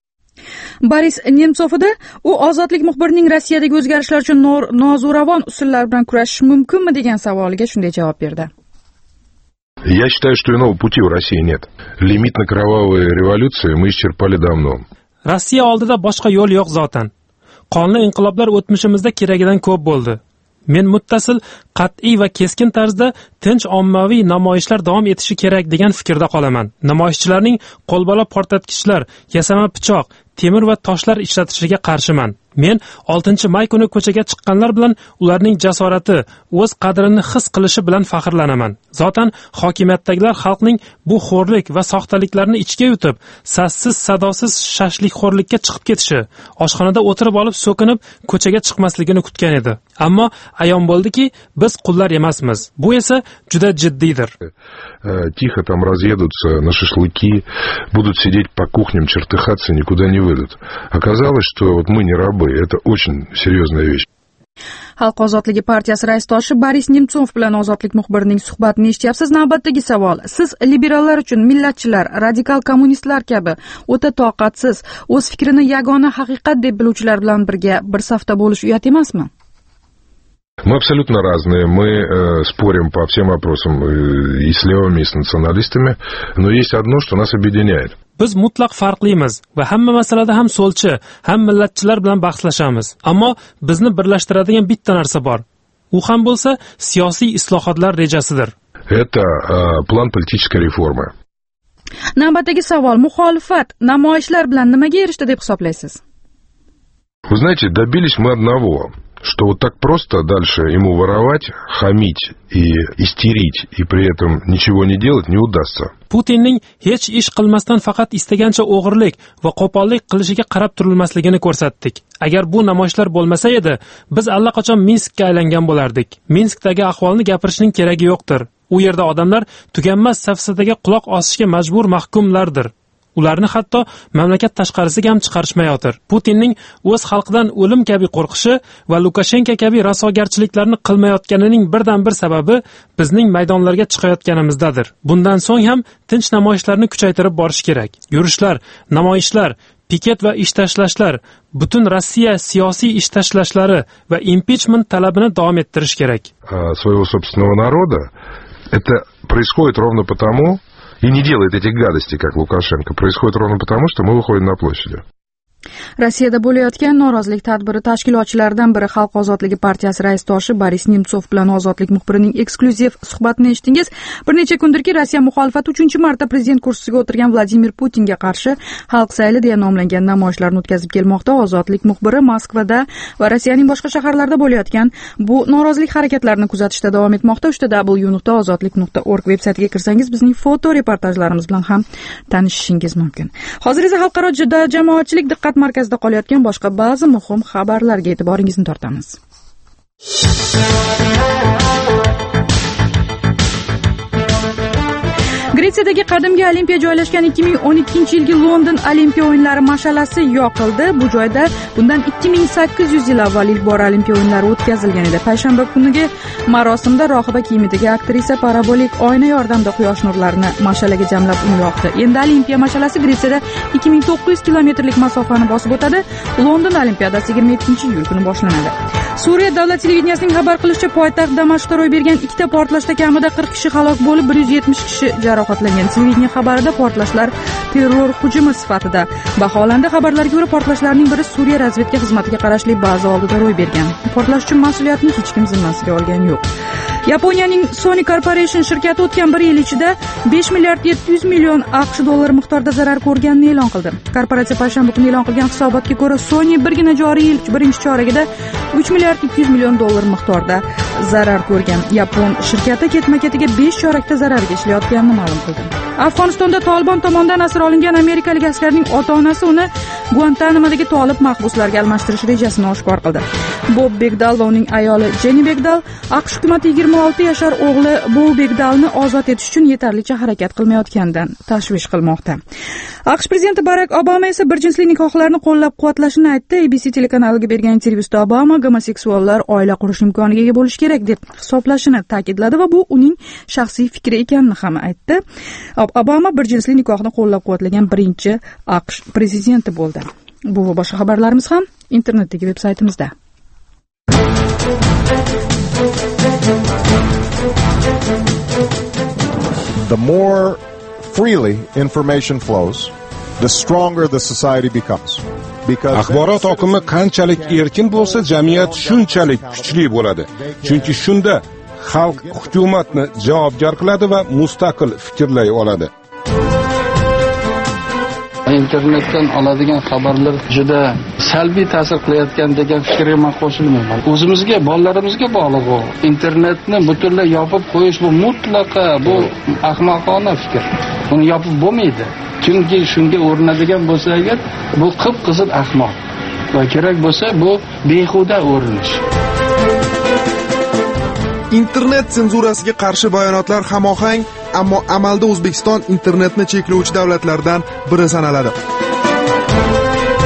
Boris Nemtsovda u ozodlik muxbirining Rossiyadagi o'zgarishlar uchun nozo'ravon usullar bilan kurashish mumkinmi degan savoliga shunday javob berdi. Я считаю, что иного пути у России нет. Лимит на кровавые революции мы исчерпали давно. Rossiya oldida boshqa yo'l yo'q zotan. Qonli inqiloblar o'tmishimizda keragidan ko'p bo'ldi. Men muttasil, qat'iy va keskin tarzda tinch ommaviy namoyishlar davom etishi kerak degan fikrda qolaman. Namoyishchilarning qo'lbola portlatgichlar, yasama pichoq, temir va toshlar ishlatishiga qarshiman. Men oltinchi may kuni ko'chaga chiqqanlar bilan ularning jasorati, o'z qadrini his qilishi bilan faxrlanaman. Zotan hokimiyatdagilar xalqning bu xo'rlik va soxtaliklarni ichga yutib, sassiz sadosiz shashlikxo'rlikka chiqib ketishi, oshxonada o'tirib olib so'kinib ko'chaga chiqmasligini kutgan edi. Ammo ayon bo'ldiki, biz qullar emasmiz. Bu esa juda jiddiydir. Тихо там разъедутся на шашлыки, будут сидеть по кухням, чертыхаться, никуда не выйдут. Оказалось, что вот мы не рабы. Это очень серьезная вещь. Xalq ozodligi partiyasi raisdoshi Boris Nemtsov bilan ozodlik muxbirining suhbatini eshityapsiz. Navbatdagi savol: siz liberallar uchun millatchilar, radikal kommunistlar kabi o'ta toqatsiz, o'z fikrini yagona haqiqat deb biluvchilar bilan birga bir safda bo'lish uyat emasmi? Мы абсолютно разные. Мы э, спорим по всем вопросам э, и с левыми, и с националистами, но есть одно, что нас объединяет. Biz mutlaq farqlimiz va hamma masalada ham so'lchi, ham millatchilar bilan bahslashamiz. Ammo bizni birlashtiradigan bitta narsa bor. U ham bo'lsa siyosiy islohotlar rejasidir. Это э, план политической реформы. Navbatdagi savol: muxolifat namoyishlar bilan nimaga erishdi deb hisoblaysiz? Вы знаете, добились мы одного, что вот так просто дальше ему воровать, хамить и истерить, и при этом ничего не делать не удастся. Putinning hech ish qilmasdan faqat istagancha o'g'irlik va qo'pollik qilishiga qarab turilmasligini ko'rsatdik. Agar bu namoyishlar bo'lmasa edi, biz allaqachon Minskka aylangan bo'lardik. Minskdagi ahvolni gapirishning keragi yo'qdir. U yerda odamlar tuganmas safsataga quloq osishga majbur mahkumlardir. Ularni hatto mamlakat tashqarisiga ham chiqarishmayotir. Putinning o'z xalqidan o'lim kabi qo'rqishi va Lukashenko kabi rasogarchiliklarni qilmayotganining birdan bir sababi bizning maydonlarga chiqayotganimizdadir. Bundan so'ng ham tinch namoyishlarni kuchaytirib borish kerak. Yurishlar, namoyishlar, piket va ish tashlashlar, butun Rossiya siyosiy ish tashlashlari va impichment talabini davom ettirish kerak. Своего собственного народа это происходит ровно потому, и не делает этих гадостей, как Лукашенко, происходит ровно потому, что мы выходим на площади. Rossiyada bo'layotgan norozilik tadbiri tashkilotchilaridan biri Xalq ozodligi partiyasi raisdoshi Boris Nemtsov bilan ozodlik muxbirining eksklyuziv suhbatini eshitdingiz. Bir necha kundirki Rossiya muxolifati uchinchi marta prezident kursisiga o'tirgan Vladimir Putinga qarshi xalq sayli deya nomlangan namoyishlarni o'tkazib kelmoqda. Ozodlik muxbiri Moskvada va Rossiyaning boshqa shaharlarida bo'layotgan bu norozilik harakatlarini kuzatishda davom etmoqda. uchta w nuqta ozodlik nuqta org veb-saytiga kirsangiz bizning foto reportajlarimiz bilan ham tanishishingiz mumkin. Hozir esa xalqaro jamoatchilik diqqat markazida qolayotgan boshqa ba'zi muhim xabarlarga e'tiboringizni tortamiz. Gretsiyadagi qadimgi Olimpiya joylashgan ikki ming o'n ikkinchi yilgi London Olimpiya o'yinlari mash'alasi yoqildi. Bu joyda bundan ikki ming sakkiz yuz yil avval ilk bor Olimpiya o'yinlari o'tkazilgan edi. Payshanba kungi marosimda rohiba kiyimidagi aktrisa parabolik oyna yordamida quyosh nurlarini mash'alaga jamlab uni yoqdi. Endi Olimpiya mash'alasi Gretsiyada ikki ming to'qqiz yuz kilometrlik masofani bosib o'tadi. London Olimpiadasi yigirma yettinchi iyul kuni boshlanadi. Suriya davlat televideniyasining xabar qilishicha, poytaxt Damashqda ro'y bergan ikkita portlashda kamida qirq kishi halok bo'lib, bir yuz yetmish kishi jarohatlangan. Televideniya xabarida portlashlar terror hujumi sifatida baholandi. Xabarlarga ko'ra, portlashlarning biri Suriya razvedka xizmatiga qarashli baza oldida ro'y bergan. Portlash uchun mas'uliyatni hech kim zimmasiga olgan yo'q. Yaponiyaning Sony Corporation shirkati o'tgan bir yil ichida besh milliard yetti yuz million AQSh dollari miqdorida zarar ko'rganini e'lon qildi. Korporatsiya payshanba kuni e'lon qilgan hisobotga ko'ra, Sony birgina joriy yil birinchi choragida uch milliard ikki yuz million dollar miqdorida zarar ko'rgan. Yapon shirkati ketma-ketiga besh chorakda zararga ishlayotganini ma'lum qildi. Afg'onistonda Tolibon tomonidan asir olingan amerikalik askarning ota-onasi uni Guantanamodagi Tolib mahbuslarga almashtirish rejasini oshkor qildi. Bob Begdal va uning ayoli Jenny Begdal AQSh hukumati yigirma olti yashar o'g'li Bo Begdalni ozod etish uchun yetarlicha harakat qilmayotganidan tashvish qilmoqda. AQSh prezidenti Barak Obama esa bir jinsli nikohlarni qo'llab-quvvatlashini aytdi. A B C telekanaliga bergan intervyusida Obama gomoseksuallar oila qurish imkoniga ega bo'lishi kerak deb hisoblashini ta'kidladi va bu uning shaxsiy fikri ekanini ham aytdi. Obama bir jinsli nikohni qo'llab-quvvatlagan birinchi AQSh prezidenti bo'ldi. Bu va boshqa xabarlarimiz ham internetdagi veb-saytimizda. The more freely information flows, the stronger the society becomes. Axborot oqimi qanchalik erkin bo'lsa, jamiyat shunchalik kuchli bo'ladi. Chunki shunda xalq hukumatni javobgar qiladi va mustaqil fikrlay oladi. Internetdan oladigan xabarlar juda salbiy ta'sir qilayotgan degan fikrga men qo'shilmayman. O'zimizga, bolalarimizga bog'liq bu. Internetni butunlay yopib qo'yish bu mutlaqo bu ahmoqona fikr. Uni yopib bo'lmaydi. Chunki shunga o'rinadigan bo'lsa agar bu qip-qizil ahmoq va kerak bo'lsa bu behuda o'rinish. Internet senzurasiga qarshi bayonotlar hamohang, ammo amalda O'zbekiston internetni cheklovchi davlatlardan biri sanaladi.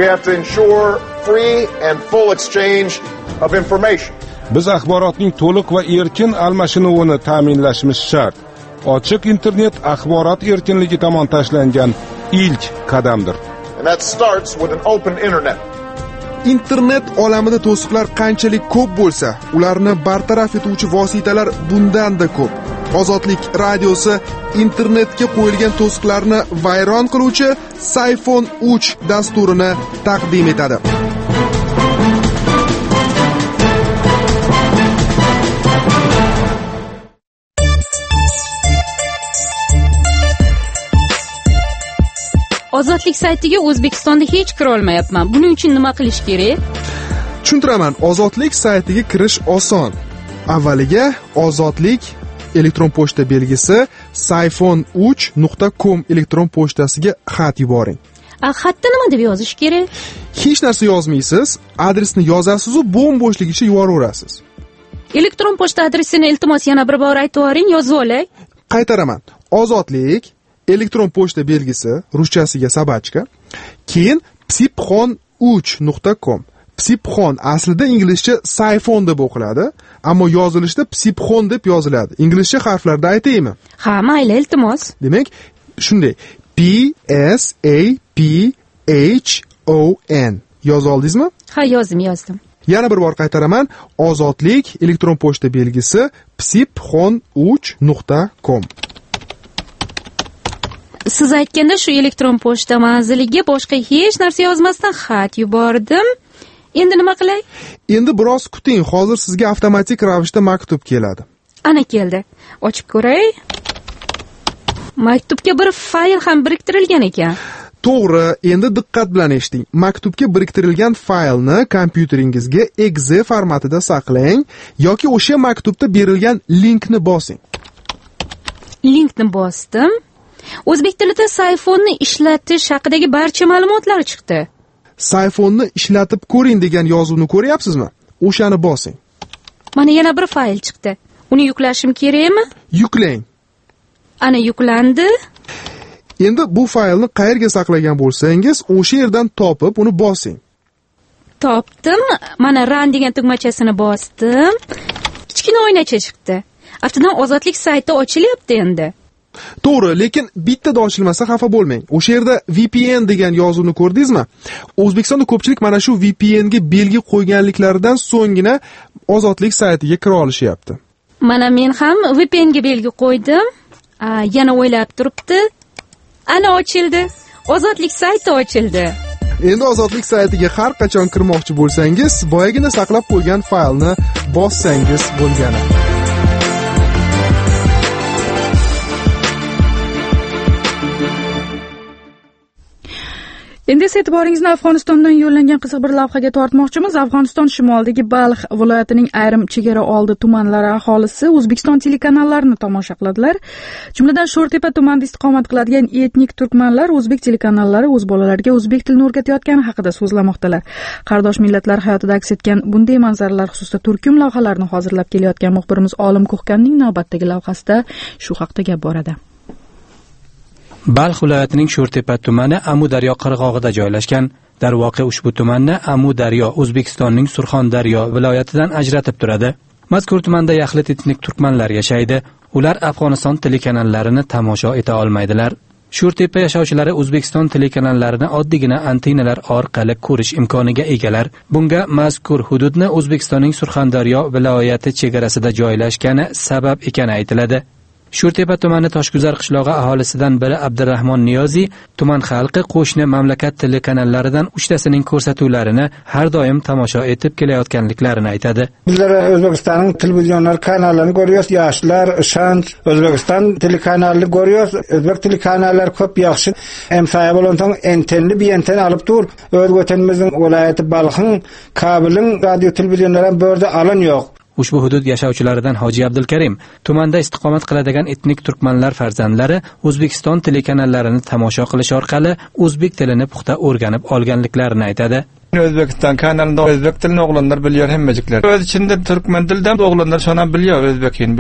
We have to ensure free and full exchange of information. Biz axborotning to'liq va erkin almashinuvini ta'minlashimiz shart. Ochiq internet axborot erkinligi tomon tashlangan ilk qadamdir. And that starts with an open internet. Internet olamida to'siqlar qanchalik ko'p bo'lsa, ularni bartaraf etuvchi vositalar bundan-da ko'p. Ozodlik radiosi internetga qo'yilgan to'siqlarni vayron qiluvchi Sayfon uch dasturini taqdim etadi. Ozodlik saytiga O'zbekistonda hech kira olmayapman. Buning uchun nima qilish kerak? Tushuntiraman, Ozodlik saytiga kirish oson. Avvaliga Ozodlik elektron pochta belgisi sayfon uch nuqta com elektron pochtasiga xat yuboring. A xatda nima deb yozish kerak? Hech narsa yozmaysiz, adresni yozasiz va bo'm-bo'shligicha yuboraverasiz. Elektron pochta adresini iltimos yana bir bor aytib o'ring, yozib olay. Qaytaraman. Ozodlik elektron pochta belgisi ruschasiga sabachka, keyin psipxon uch nuqta com. Psipxon aslida inglizcha sayfon deb o'qiladi, ammo yozilishda psipxon deb yoziladi. Inglizcha harflarda aytaymi? Ha, mayli, iltimos. Demak, shunday. P S A P H O N. Yoz oldingizmi? Ha, yozdim, yozdim. Yana bir bor qaytaraman. Ozodlik elektron pochta belgisi psipxon uch nuqta com. Siz aytganda shu elektron pochta manziliga boshqa hech narsa yozmasdan xat yubordim. Endi nima qilay? Endi biroz kuting, hozir sizga avtomatik ravishda maktub keladi. Ana keldi. Ochib ko'ray. Maktubga bir fayl ham biriktirilgan ekan. To'g'ri, endi diqqat bilan eshiting. Maktubga biriktirilgan faylni kompyuteringizga exe formatida saqlang yoki o'sha maktubda berilgan linkni bosing. Linkni bosdim. O'zbek tilida sayfonni ishlatish haqidagi barcha ma'lumotlar chiqdi. Sayfonni ishlatib ko'ring degan yozuvni ko'ryapsizmi? O'shani bosing. Mana yana bir fayl chiqdi. Uni yuklashim kerakmi? Yuklang. Ana yuklandi. Endi bu faylni qayerga saqlagan bo'lsangiz, o'sha yerdan topib uni bosing. Topdim. Mana run degan tugmachasini bosdim. Kichkina oynacha chiqdi. Aftidan Ozodlik sayti ochilyapti endi. To'g'ri, lekin bittada ochilmasa xafa bo'lmang. O'sha yerda V P N degan yozuvni ko'rdingizmi? O'zbekistonda ko'pchilik mana shu V P N ga belgi qo'yganliklaridan so'nggina Ozodlik saytiga kira olishyapti. Mana men ham V P N ga belgi qo'ydim. Yana o'ylab turibdi. Ana ochildi. Ozodlik sayti ochildi. Endi Ozodlik saytiga har qachon kirmoqchi bo'lsangiz, boyagina saqlab qo'ygan faylni bossangiz bo'lgani. Endi esa e'tiboringizni Afg'onistondan yo'llangan qiziq bir lavhaga tortmoqchimiz. Afg'oniston shimolidagi Balx viloyatining ayrim chegara oldi tumanlari aholisi O'zbekiston telekanallarini tomosha qiladilar. Jumladan Sho'rtepa tumanida istiqomat qiladigan etnik turkmanlar o'zbek telekanallari o'z bolalariga o'zbek tilini o'rgatayotgani haqida so'zlamoqdalar. Qardosh millatlar hayotida aks etgan bunday manzaralar xususida turkum lavhalarni hozirlab kelayotgan muxbirimiz Olim Ko'hkanning navbatdagi lavhasida shu haqda gap boradi. Balx viloyatining Sho'rtepa tumani Amudaryo qirg'og'ida joylashgan. Darvoqe ushbu tumanni Amudaryo O'zbekistonning Surxondaryo viloyatidan ajratib turadi. Mazkur tumanda yaxlit etnik turkmanlar yashaydi. Ular Afg'oniston telekanallarini tomosha eta olmaydilar. Sho'rtepa yashovchilari O'zbekiston telekanallarini oddiygina antennalar orqali ko'rish imkoniga egalar. Bunga mazkur hududni O'zbekistonning Surxondaryo viloyati chegarasida joylashgani sabab ekani aytiladi. Sho'rtepa tumani Toshguzar qishlog'i aholisidan biri Abdurrahmon Niyozi tuman xalqi qo'shni mamlakat telekanallaridan uchtasining ko'rsatuvlarini har doim tomosha etib kelayotganliklarini aytadi. Bizlar O'zbekistonning televizion kanalini ko'ramiz, yoshlar, ishonch, O'zbekiston telekanalini ko'ramiz. O'zbek telekanallari ko'p yaxshi. Emsaya bo'lgan antenni bir antenna olib tur. O'z vatanimizning viloyati Balxning kabelning radio televizionlaridan bo'ldi alan yo'q. Ushbu hudud yashovchilaridan Hoji Abdulkarim tumanda istiqomat qiladigan etnik turkmanlar farzandlari O'zbekiston telekanallarini tomosha qilish orqali o'zbek tilini puxta o'rganib olganliklarini aytadi. O'zbekiston kanalida o'zbek tilini o'g'lonlar biliyor hammajiklar. O'z ichida turkman tilidan o'g'lonlar shona biliyor, o'zbekini biliyor.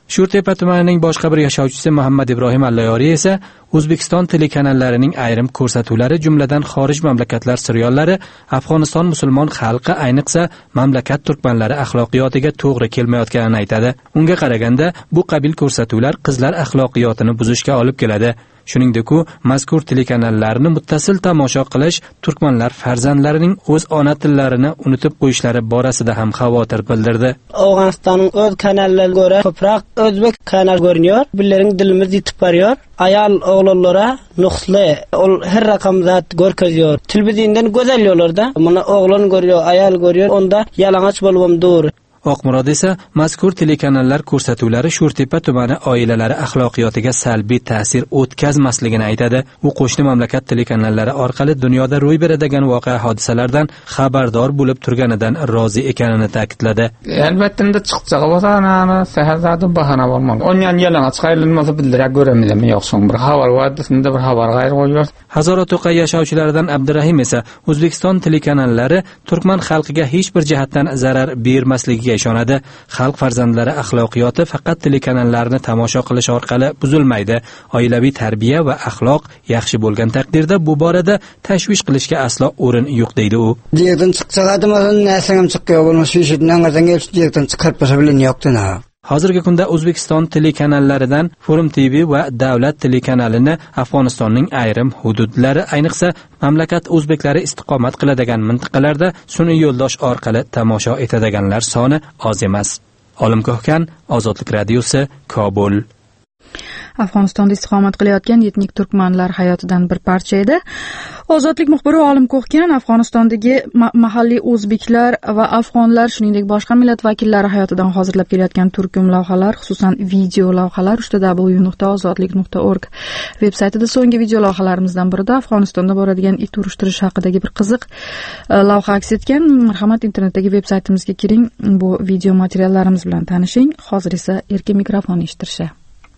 Sho'rtepa tumanining boshqa bir yashovchisi Muhammad Ibrohim Allayoriy esa O'zbekiston telekanallarining ayrim ko'rsatuvlari, jumladan xorij mamlakatlar seriallari Afg'oniston musulmon xalqi, ayniqsa mamlakat turkmanlari axloqiyotiga to'g'ri kelmayotganini aytadi. Unga qaraganda bu qabil ko'rsatuvlar qizlar axloqiyotini buzishga olib keladi. Shuningdek, u mazkur telekanallarni muttasil tomosha qilish turkmanlar farzandlarining o'z ona tillarini unutib qo'yishlari borasida ham xavotir bildirdi. Afg'onistonning o'z kanallariga ko'ra ko'proq o'zbek kanal ko'riniyor. Bizlarning dilimiz yetib boriyor. Ayol o'g'illara nuqsli, ol har raqam zat ko'rkaziyor. Televiziyadan go'zal yo'llarda buni o'g'lon ko'riyor, ayol ko'riyor, onda yalang'och bo'lmam to'g'ri. Oqmurod esa mazkur telekanallar ko'rsatuvlari Sho'rtepa tumani oilalari axloqiyotiga salbiy ta'sir o'tkazmasligini aytadi. U qo'shni mamlakat telekanallari orqali dunyoda ro'y beradigan voqea hodisalardan xabardor bo'lib turganidan rozi ekanini ta'kidladi. Albatta, chiqsa bo'lsa, ana sahazada bahana bo'lmadi. Onyan yalang'och chiqarilmasa bildirib ko'ramizmi yo'qmi? Bir xabar va'dasida bir xabar g'ayr qo'yyor. Hazorato'qa yashovchilaridan Abdurahim esa O'zbekiston telekanallari turkman xalqiga hech bir jihatdan zarar bermasligiga ishonadi. Xalq farzandlari axloqiyoti faqat telekanallarni tomosha qilish orqali buzilmaydi. Oilaviy tarbiya va axloq yaxshi bo'lgan taqdirda bu borada tashvish qilishga aslo o'rin yo'q deydi u. Yerdan chiqsag'adim, narsam chiqib bo'lmas, shishiddan qazangan yerdan chiqarib bo'lsa bilan yo'qdina. Hozirgi kunda O'zbekiston telekanallaridan Forum T V va Davlat telekanalini Afg'onistonning ayrim hududlari, ayniqsa mamlakat o'zbeklari istiqomat qiladigan mintaqalarda sun'iy yo'ldosh orqali tomosha etadiganlar soni oz emas. Olim Ko'hkan, Ozodlik radiosi, Kobul. Afg'onistonda istiqomat qilayotgan etnik turkmanlar hayotidan bir parcha edi. Ozodlik muxbiri Olim Ko'hkan Afg'onistondagi ma mahalliy o'zbeklar va afg'onlar, shuningdek boshqa millat vakillari hayotidan hozirlab kelayotgan turkum lavhalar, xususan video lavhalar w w nuqta ozodlik nuqta org veb-saytida so'nggi video lavhalarimizdan birida Afg'onistonda boradigan it urishtirish haqidagi bir qiziq lavha aks etgan. Marhamat, internetdagi veb-saytimizga kiring, bu video materiallarimiz bilan tanishing. Hozir esa erkin mikrofon eshittirishdi.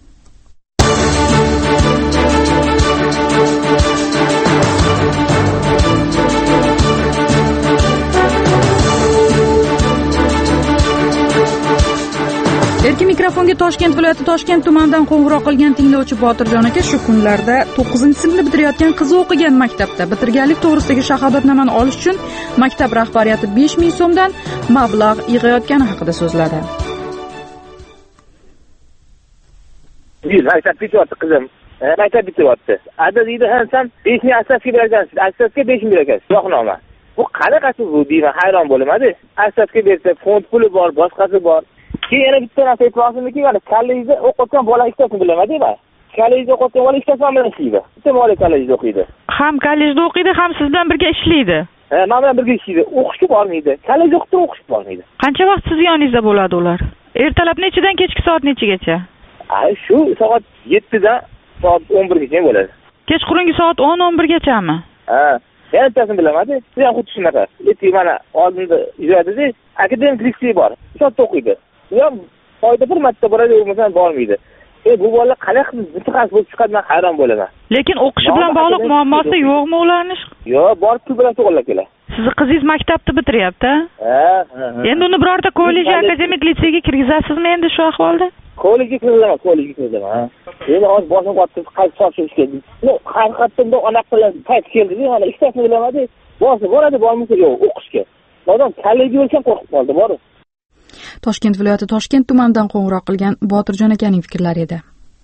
Erkin mikrofonga Toshkent viloyati Toshkent tumanidan qo'ng'iroq qilgan tinglovchi Botirjon aka shu kunlarda to'qqizinchi sinfni bitirayotgan qizi o'qigan maktabda bitirganlik to'g'risidagi shahodatnomani olish uchun maktab rahbariyati besh ming so'mdan mablag' yig'ayotgani haqida so'zladi. Maktab bityapti qizim. Maktab bityapti. Ada deydi, "Sen besh ming asasga berasansiz. Asasga besh ming berasansiz." Yo'qnoma. Bu qanaqasi bu deyman, hayron bo'lamadi. Asasga bersa fond puli bor, boshqasi bor. Keyin yana bitta narsa aytmoqchimki, mana kollejda o'qiyotgan bola ikkitasini bilaman-da. Kollejda o'qiyotgan bola ikkitasi bilan ishlaydi. Bitta bola kollejda o'qiydi. Ham kollejda o'qiydi, ham siz bilan birga ishlaydi. Ha, men bilan birga ishlaydi. O'qishga bormaydi. Kollejda o'qib turib o'qishga bormaydi. Qancha vaqt siz yoningizda bo'ladi ular? Ertalab nechidan kechki soat nechigacha? Ay, shu soat yettidan soat o'n birgacha bo'ladi. Kechqurungi soat o'n o'n birgachami? Ha, yana bittasini bilaman-da. Siz ham xuddi shunaqa. Ertaga mana oldinda ijodida akademik litsey bor. Soatda o'qiydi. Yo'q, oyda bir marta boradi, bo'lmasa bormaydi. E bu bolalar qanaqa mutaxassis bo'lib chiqadi, men hayron bo'laman. Lekin o'qishi bilan bog'liq muammosi yo'qmi ularning? Yo'q, borib pul bilan to'g'irlab keladi. Sizni qizingiz maktabni bitiryapti? Ha, ha. Endi uni birorta kollej, akademik litseyga kirgizasizmi endi shu ahvolda? Kollejga kirgizama, kollejga kirgizama. Endi hozir boshim qotib qayt topshirish kerak. No, haqiqatdan bu anaqa bilan qayt keldi-da, mana ikkitasini bilamadi. Borsa boradi, bormasa yo'q, o'qishga. Odam kollejga bo'lsa qo'rqib qoldi, bor. Toshkent viloyati Toshkent tumanidan qo'ng'iroq qilgan Botirjon akaning fikrlari edi.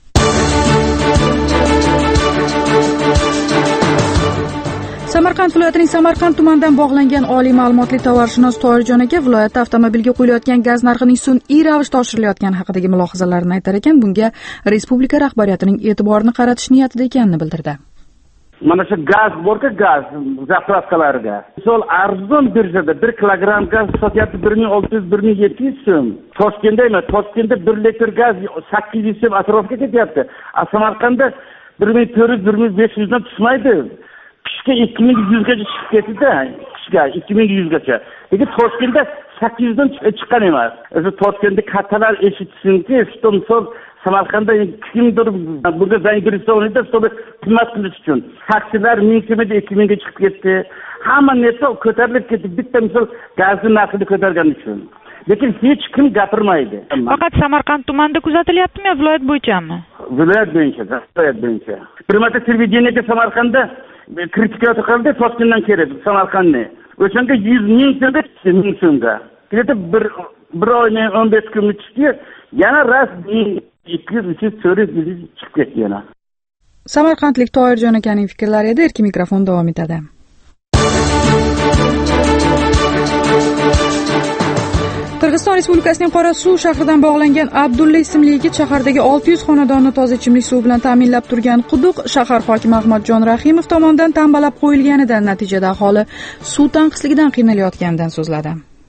Samarqand viloyatining Samarqand tumanidan bog'langan oliy ma'lumotli tovarshunos Toyirjon aka viloyatda avtomobilga qo'yilayotgan gaz narxining sun'iy ravishda oshirilayotgani haqidagi mulohazalarini aytar ekan, bunga respublika rahbariyatining e'tiborini qaratish niyatida ekanini bildirdi. Mana shu gaz borka, gaz zapravkalarga. Misol arzon birjada bir kilogramm gaz sotyapti bir ming olti yuz bir ming yetti yuz so'm. Toshkentda emas, Toshkentda bir litr gaz sakkiz yuz so'm atrofga ketyapti. Samarqandda bir ming to'rt yuz bir ming besh yuz dan tushmaydi. Qishga ikki ming yuz gacha chiqib ketdi-da, qishga ikki ming yuz gacha. Lekin Toshkentda sakkiz yuz dan chiqqan emas. O'zi Toshkentda kattalar eshitsinki, что misol Samarqandda kimdir burada zang birisi o'ynaydi, sonra qimmat qilish uchun. Taksilar ming so'mdan ikki mingga chiqib ketdi. Hamma narsa ko'tarilib ketdi. Bitta misol gazni narxini ko'targan uchun. lekin hech kim gapirmaydi. Faqat Samarqand tumanida kuzatilyaptimi yo viloyat bo'yichami? Viloyat bo'yicha, viloyat bo'yicha. Bir marta televideniyega Samarqandda kritika qildi, Toshkentdan keldi Samarqandni. O'shanga yuz ming so'mga, ming so'mga. Ketib bir bir oyning o'n besh kun ichida yana rasmiy ikki yuz uch yuz to'rt yuz chiqib ketdi yana. Samarqandlik Toyirjon akaning fikrlari edi. Erkin mikrofon davom etadi. Qirg'iziston Respublikasining Qorasuv shahridan bog'langan Abdulla ismli yigit shahardagi olti yuz xonadonni toza ichimlik suvi bilan ta'minlab turgan quduq shahar hokimi Ahmadjon Rahimov tomonidan tambalab qo'yilganidan natijada aholi suv tanqisligidan qiynalayotganidan so'zladi.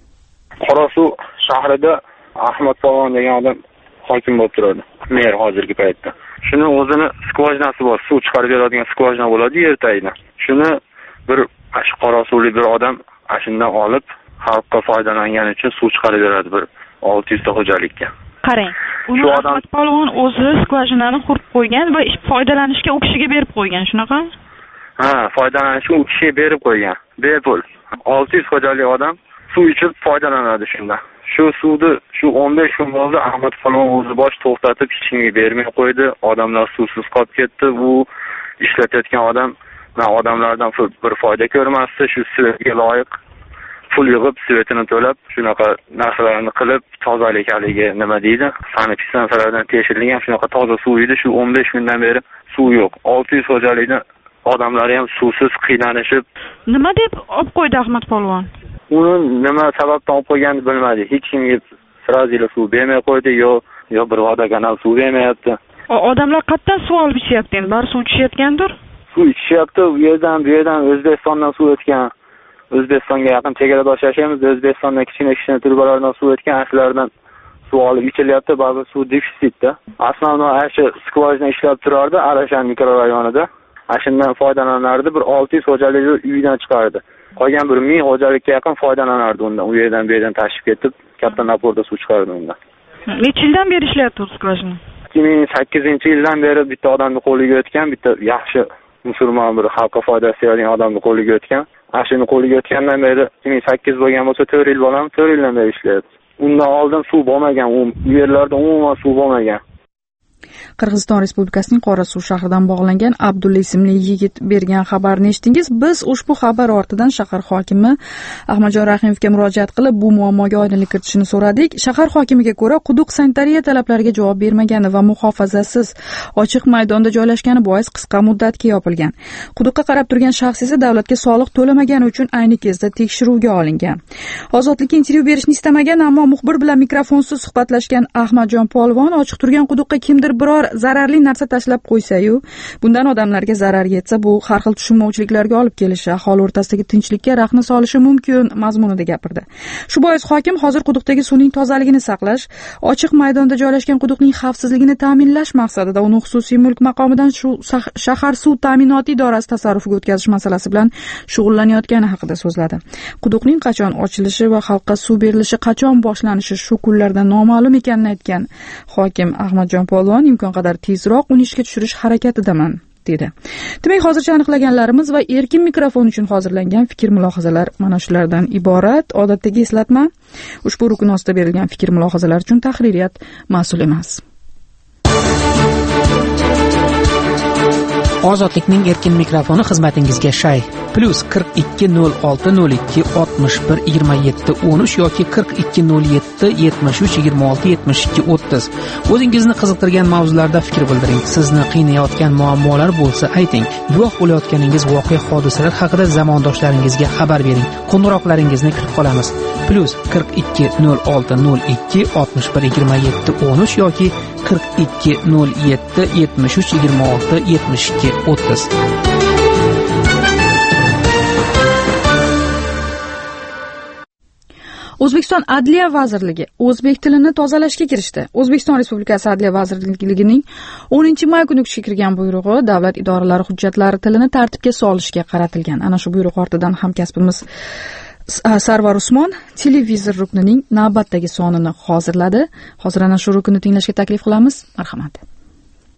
Qorasuv shahrida Ahmad Polvon degan odam hokim bo'lib turadi. Mer hozirgi paytda. Shuni o'zini skvojnasi bor, suv chiqarib beradigan skvojna bo'ladi yer tagida. Shuni bir Qorasuvlik bir odam ashundan olib xalqqa foydalangani uchun suv chiqarib beradi bir olti yuz ta xo'jalikka. Qarang, uni Ahmad Polvon o'zi skvojnani qurib qo'ygan va foydalanishga u kishiga berib qo'ygan, shunaqa? Ha, foydalanishga u kishiga berib qo'ygan. Bepul. olti yuz xo'jalik odam suv ichib foydalanadi shundan. Shu suvni shu o'n besh kun bo'ldi Ahmad Polvon o'zi bosh to'xtatib hech kimga bermay qo'ydi. Odamlar suvsiz qolib ketdi. Bu ishlatayotgan odam na odamlardan bir foyda ko'rmasdi. Shu suvga loyiq pul yig'ib, svetini to'lab, shunaqa narsalarni qilib, tozalik haligi nima deydi? Sanitariyalardan tekshirilgan shunaqa toza suv edi. Shu o'n besh kundan beri suv yo'q. olti yuz xo'jalikni odamlari ham suvsiz qiynalishib. Nima deb olib qo'ydi Ahmad Polvon? Uni nima sababdan olib qo'yganini bilmadi. Hech kimga srazila suv bermay qo'ydi, yo yo bir vodokanal suv bermayapti. Odamlar qayerdan suv olib ichyapti? Endi bari suv ichayotgandir. Suv ichyapti, u yerdan, bu yerdan O'zbekistondan suv o'tgan. O'zbekistonga yaqin chegaradosh yashaymiz. O'zbekistondan kichkina-kichkina turbalardan suv o'tgan, ashlardan suv olib ichilyapti. Ba'zi suv defitsitda. Aslan ashi skvojna ishlab turardi Arashan mikrorayonida. Ashundan foydalanardi. Bir olti yuz xo'jalikni uydan chiqardi. Qolgan bir ming xo'jalikka yaqin foydalanardi undan. U yerdan bu yerdan tashib ketib, katta naporda suv chiqardi undan. Necha yildan beri ishlayapti skvojna? ikki ming sakkizinchi yildan beri bitta odamning qo'liga o'tgan, bitta yaxshi musulmon bir xalqqa foydasi beradigan odamning qo'liga o'tgan. Ashuni qo'liga o'tgandan beri ikki ming sakkiz bo'lgan bo'lsa to'rt yil bo'lam, to'rt yildan beri ishlayapti. Undan oldin suv bo'lmagan, u yerlarda umuman suv bo'lmagan. Qirg'iziston Respublikasining Qorasuv shahridan bog'langan Abdulla ismli yigit bergan xabarni eshitdingiz. Biz ushbu xabar ortidan shahar hokimi Ahmadjon Rahimovga murojaat qilib, bu muammoga oydinlik kiritishni so'radik. Shahar hokimiga ko'ra, quduq sanitariya talablariga javob bermagani va muhofazasiz ochiq maydonda joylashgani bois qisqa muddatga yopilgan. Quduqqa qarab turgan shaxs esa davlatga soliq to'lamagani uchun ayni kezda tekshiruvga olingan. Ozodlikka intervyu berishni istamagan, ammo muxbir bilan mikrofonsiz suhbatlashgan Ahmadjon Polvon ochiq turgan quduqqa kimdir biror zararli narsa tashlab qo'ysa-yu, bundan odamlarga zarar yetsa, bu har xil tushunmovchiliklarga olib kelishi, aholi o'rtasidagi tinchlikka raxna solishi mumkin mazmunida gapirdi. Shu bois hokim hozir quduqdagi suvning tozaligini saqlash, ochiq maydonda joylashgan quduqning xavfsizligini ta'minlash maqsadida uni xususiy mulk maqomidan shu shahar suv ta'minoti idorasi tasarrufiga o'tkazish masalasi bilan shug'ullanayotgani haqida so'zladi. Quduqning qachon ochilishi va xalqqa suv berilishi qachon boshlanishi shu kunlarda noma'lum ekanini aytgan hokim Ahmadjon Polvon imkon qadar tezroq uni ishga tushirish harakatidaman dedi. Demak, hozircha aniqlaganlarimiz va erkin mikrofon uchun hozirlangan fikr-mulohazalar mana shulardan iborat. Odatdagi eslatma, ushbu rukun ostida berilgan fikr-mulohazalar uchun tahririyat mas'ul emas. Ozodlikning erkin mikrofoni xizmatingizga shay. Plus qirq ikki nol olti nol ikki oltmish bir yigirma yetti o'n uch yoki qirq ikki nol yetti yetmish uch yigirma olti yetmish ikki o'ttiz. O'zingizni qiziqtirgan mavzularda fikr bildiring. Sizni qiynayotgan muammolar bo'lsa ayting. Guvoh bo'layotganingiz voqea hodisalar haqida zamondoshlaringizga xabar bering. Qo'ng'iroqlaringizni kutib qolamiz. Plus qirq ikki nol olti nol ikki oltmish bir yigirma yetti o'n uch yoki qirq ikki nol yetti yetmish uch yigirma olti yetmish ikki o'ttiz. O'zbekiston Adliya vazirligi o'zbek tilini tozalashga kirishdi. O'zbekiston Respublikasi Adliya vazirligining o'ninchi may kuni kuchga kirgan buyrug'i davlat idoralari hujjatlari tilini tartibga solishga qaratilgan. Ana shu buyruq ortidan hamkasbimiz Sarvar Usmon televizor ruknining navbatdagi sonini hozirladi. Hozir ana shu ruknni tinglashga taklif qilamiz. Marhamat.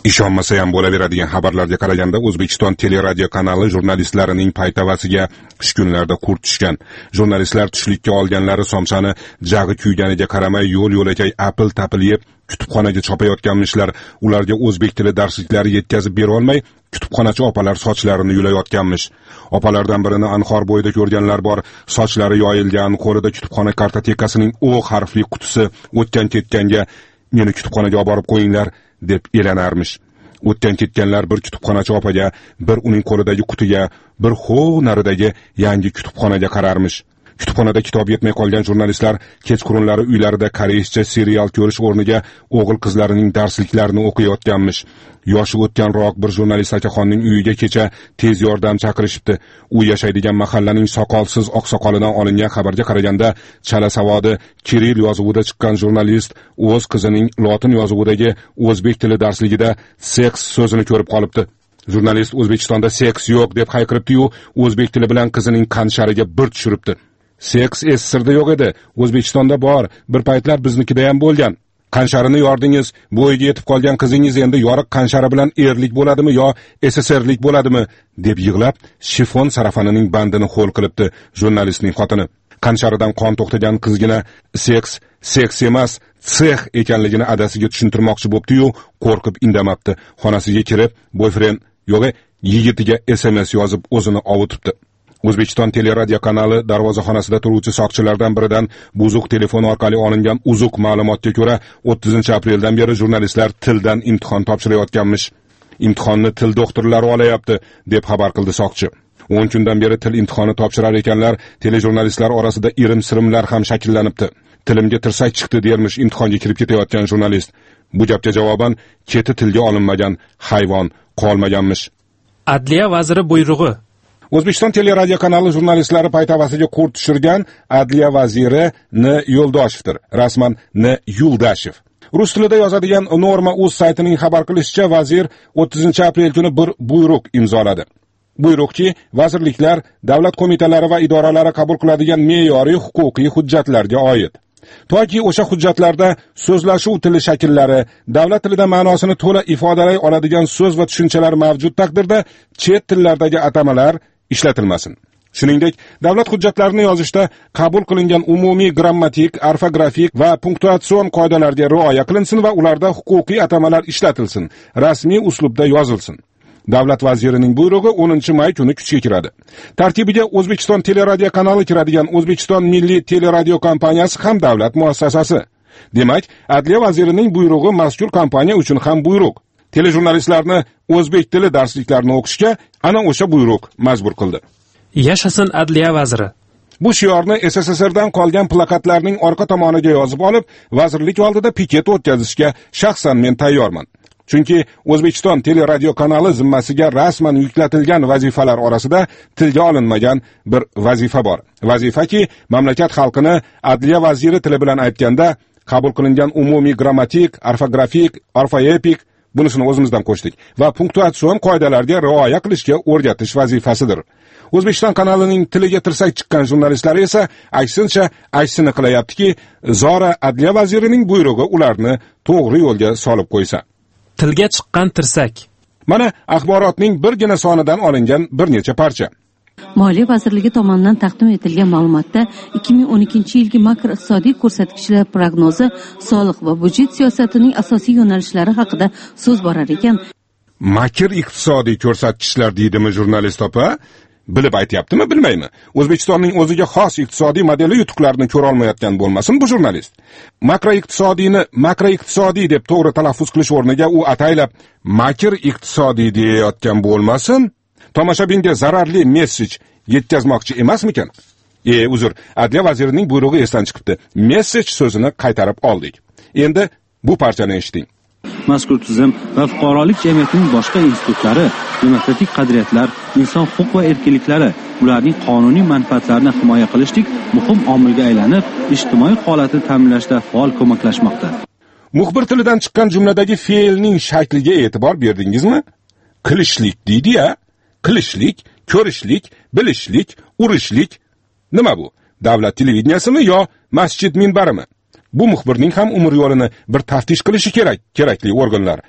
Ishonmasa ham bo'laveradigan xabarlarga qaraganda O'zbekiston teleradio kanali jurnalistlarining paytavasiga qish kunlarda qurt tushgan. Jurnalistlar tushlikka olganlari somsani jag'i kuyganiga qaramay yo'l-yo'lakay apil-tapil yeb kutubxonaga chopayotganmishlar. Ularga o'zbek tili darsliklari yetkazib bera olmay, kutubxonachi opalar sochlarini yulayotganmish. Opalardan birini anhor bo'yida ko'rganlar bor. Sochlari yoyilgan, qo'lida kutubxona kartotekasining O harfli qutisi o'tgan ketganga meni kutubxonaga olib borib qo'yinglar deb elanarmish. O'tgan ketganlar bir kutubxonachi opaga, bir uning qo'lidagi qutiga, bir xo'v naridagi yangi kutubxonaga qararmish. Kutubxonada kitob yetmay qolgan jurnalistlar kechqurunlari uylarida koreyscha serial ko'rish o'rniga o'g'il qizlarining darsliklarini o'qiyotganmish. Yoshi o'tganroq bir jurnalist akaxonning uyiga kecha tez yordam chaqirishibdi. U yashaydigan mahallaning soqolsiz oqsoqolidan olingan xabarga qaraganda, chala savodi kiril yozuvida chiqqan jurnalist o'z qizining lotin yozuvidagi o'zbek tili darsligida seks so'zini ko'rib qolibdi. Jurnalist O'zbekistonda seks yo'q deb hayqiribdi-yu, o'zbek tili bilan qizining qanshariga bir tushiribdi. Seks Sssrda yo'q edi, O'zbekistonda bor, bir paytlar biznikida ham bo'lgan. Qansharini yordingiz, bo'yiga yetib qolgan qizingiz endi yoriq qanshari bilan erlik bo'ladimi yo S S R lik bo'ladimi deb yig'lab, shifon sarafanining bandini xo'l qilibdi jurnalistning xotini. Qansharidan qon to'xtagan qizgina seks, seks emas, sex ekanligini adasiga tushuntirmoqchi bo'pti-yu, qo'rqib indamabdi. Xonasiga kirib, boyfriend yo'g'i yigitiga S M S yozib o'zini ovutibdi. O'zbekiston teleradio kanali darvozaxonasida turuvchi soqchilardan biridan buzuq telefon orqali olingan uzuq ma'lumotga ko'ra o'ttizinchi apreldan beri jurnalistlar tildan imtihon topshirayotganmish. Imtihonni til doktorlari olayapti deb xabar qildi soqchi. o'n kundan beri til imtihoni topshirar ekanlar, telejurnalistlar orasida irim-sirimlar ham shakllanibdi. Tilimga tirsak chiqdi dermish imtihonga kirib ketayotgan jurnalist. Bu gapga javoban keti tilga olinmagan hayvon qolmaganmish. Adliya vaziri buyrug'i. O'zbekiston teleradio kanali jurnalistlari paytavasiga qurt tushirgan Adliya vaziri N. Yo'ldoshevdir. Rasman N. Yuldashev. Rus tilida yozadigan Norma.uz saytining xabar qilishicha, vazir o'ttizinchi aprel kuni bir buyruq imzoladi. Buyruqchi vazirliklar, davlat qo'mitalari va idoralari qabul qiladigan me'yoriy huquqiy hujjatlarga oid. Toki o'sha hujjatlarda so'zlashuv tili shakllari, davlat tilida ma'nosini to'la ifodalay oladigan so'z va tushunchalar mavjud taqdirda chet tillardagi atamalar ishlatilmasin. Shuningdek, davlat hujjatlarini yozishda qabul qilingan umumiy grammatik, orfografik va punktuatsion qoidalarga rioya qilinsin va ularda huquqiy atamalar ishlatilsin, rasmiy uslubda yozilsin. Davlat vazirining buyrug'i o'ninchi may kuni kuchga kiradi. Tartibiga O'zbekiston teleradio kanali kiradigan O'zbekiston Milliy teleradio kompaniyasi ham davlat muassasasi. Demak, Adliya vazirining buyrug'i mazkur kompaniya uchun ham buyruq. Telejurnalistlarni o'zbek tili darsliklarini o'qishga ana o'sha buyruq majbur qildi. Yashasin Adliya vaziri. Bu shiorni S S S Rdan qolgan plakatlarning orqa tomoniga yozib olib, vazirlik oldida piket o'tkazishga shaxsan men tayyorman. Chunki O'zbekiston teleradio kanali zimmasiga rasman yuklatilgan vazifalar orasida tilga olinmagan bir vazifa bor. Vazifaki mamlakat xalqini Adliya vaziri tili bilan aytganda qabul qilingan umumiy grammatik, orfografik, orfoepik bunisini o'zimizdan qo'shdik va punktuatsion qoidalarga rioya qilishga o'rgatish vazifasidir. O'zbekiston kanalining tiliga tirsak chiqqan jurnalistlar esa aksincha aksini qilayaptiki, zora Adliya vazirining buyrug'i ularni to'g'ri yo'lga solib qo'ysa. Tilga chiqqan tirsak. Mana axborotning birgina sonidan olingan bir necha parcha. Moliya vazirligi tomonidan taqdim etilgan ma'lumotda ikki ming o'n ikkinchi yilgi makroiqtisodiy ko'rsatkichlar prognozi, soliq va budjet siyosatining asosiy yo'nalishlari haqida so'z borar ekan. Makr iqtisodiy ko'rsatkichlar deydimi jurnalist opa? Bilib aytyaptimi, bilmaymi? O'zbekistonning o'ziga xos iqtisodiy modeli yutuqlarini ko'ra olmayotgan bo'lmasin bu jurnalist. Makroiqtisodiyni makroiqtisodiy deb to'g'ri talaffuz qilish o'rniga u ataylab makr iqtisodiy deyayotgan bo'lmasin? Tomoshabinga zararli messej yetkazmoqchi emasmikan? E, uzr, Adliya vazirining buyrug'i esdan chiqibdi. Messej so'zini qaytarib oldik. Endi bu parchani eshiting. Mazkur tizim va fuqarolik jamiyatining boshqa institutlari demokratik qadriyatlar, inson huquq va erkinliklari, ularning qonuniy manfaatlarini himoya qilishlik muhim omilga aylanib, ijtimoiy holatni ta'minlashda faol ko'maklashmoqda. Muxbir tilidan chiqqan jumladagi fe'lning shakliga e'tibor berdingizmi? Qilishlik deydi-ya. Qilishlik, ko'rishlik, bilishlik, urishlik. Nima bu? Davlat televideniyasimi yo masjid minbarimi? Bu muxbirning ham umr yo'lini bir taftish qilishi kerak, kerakli organlar.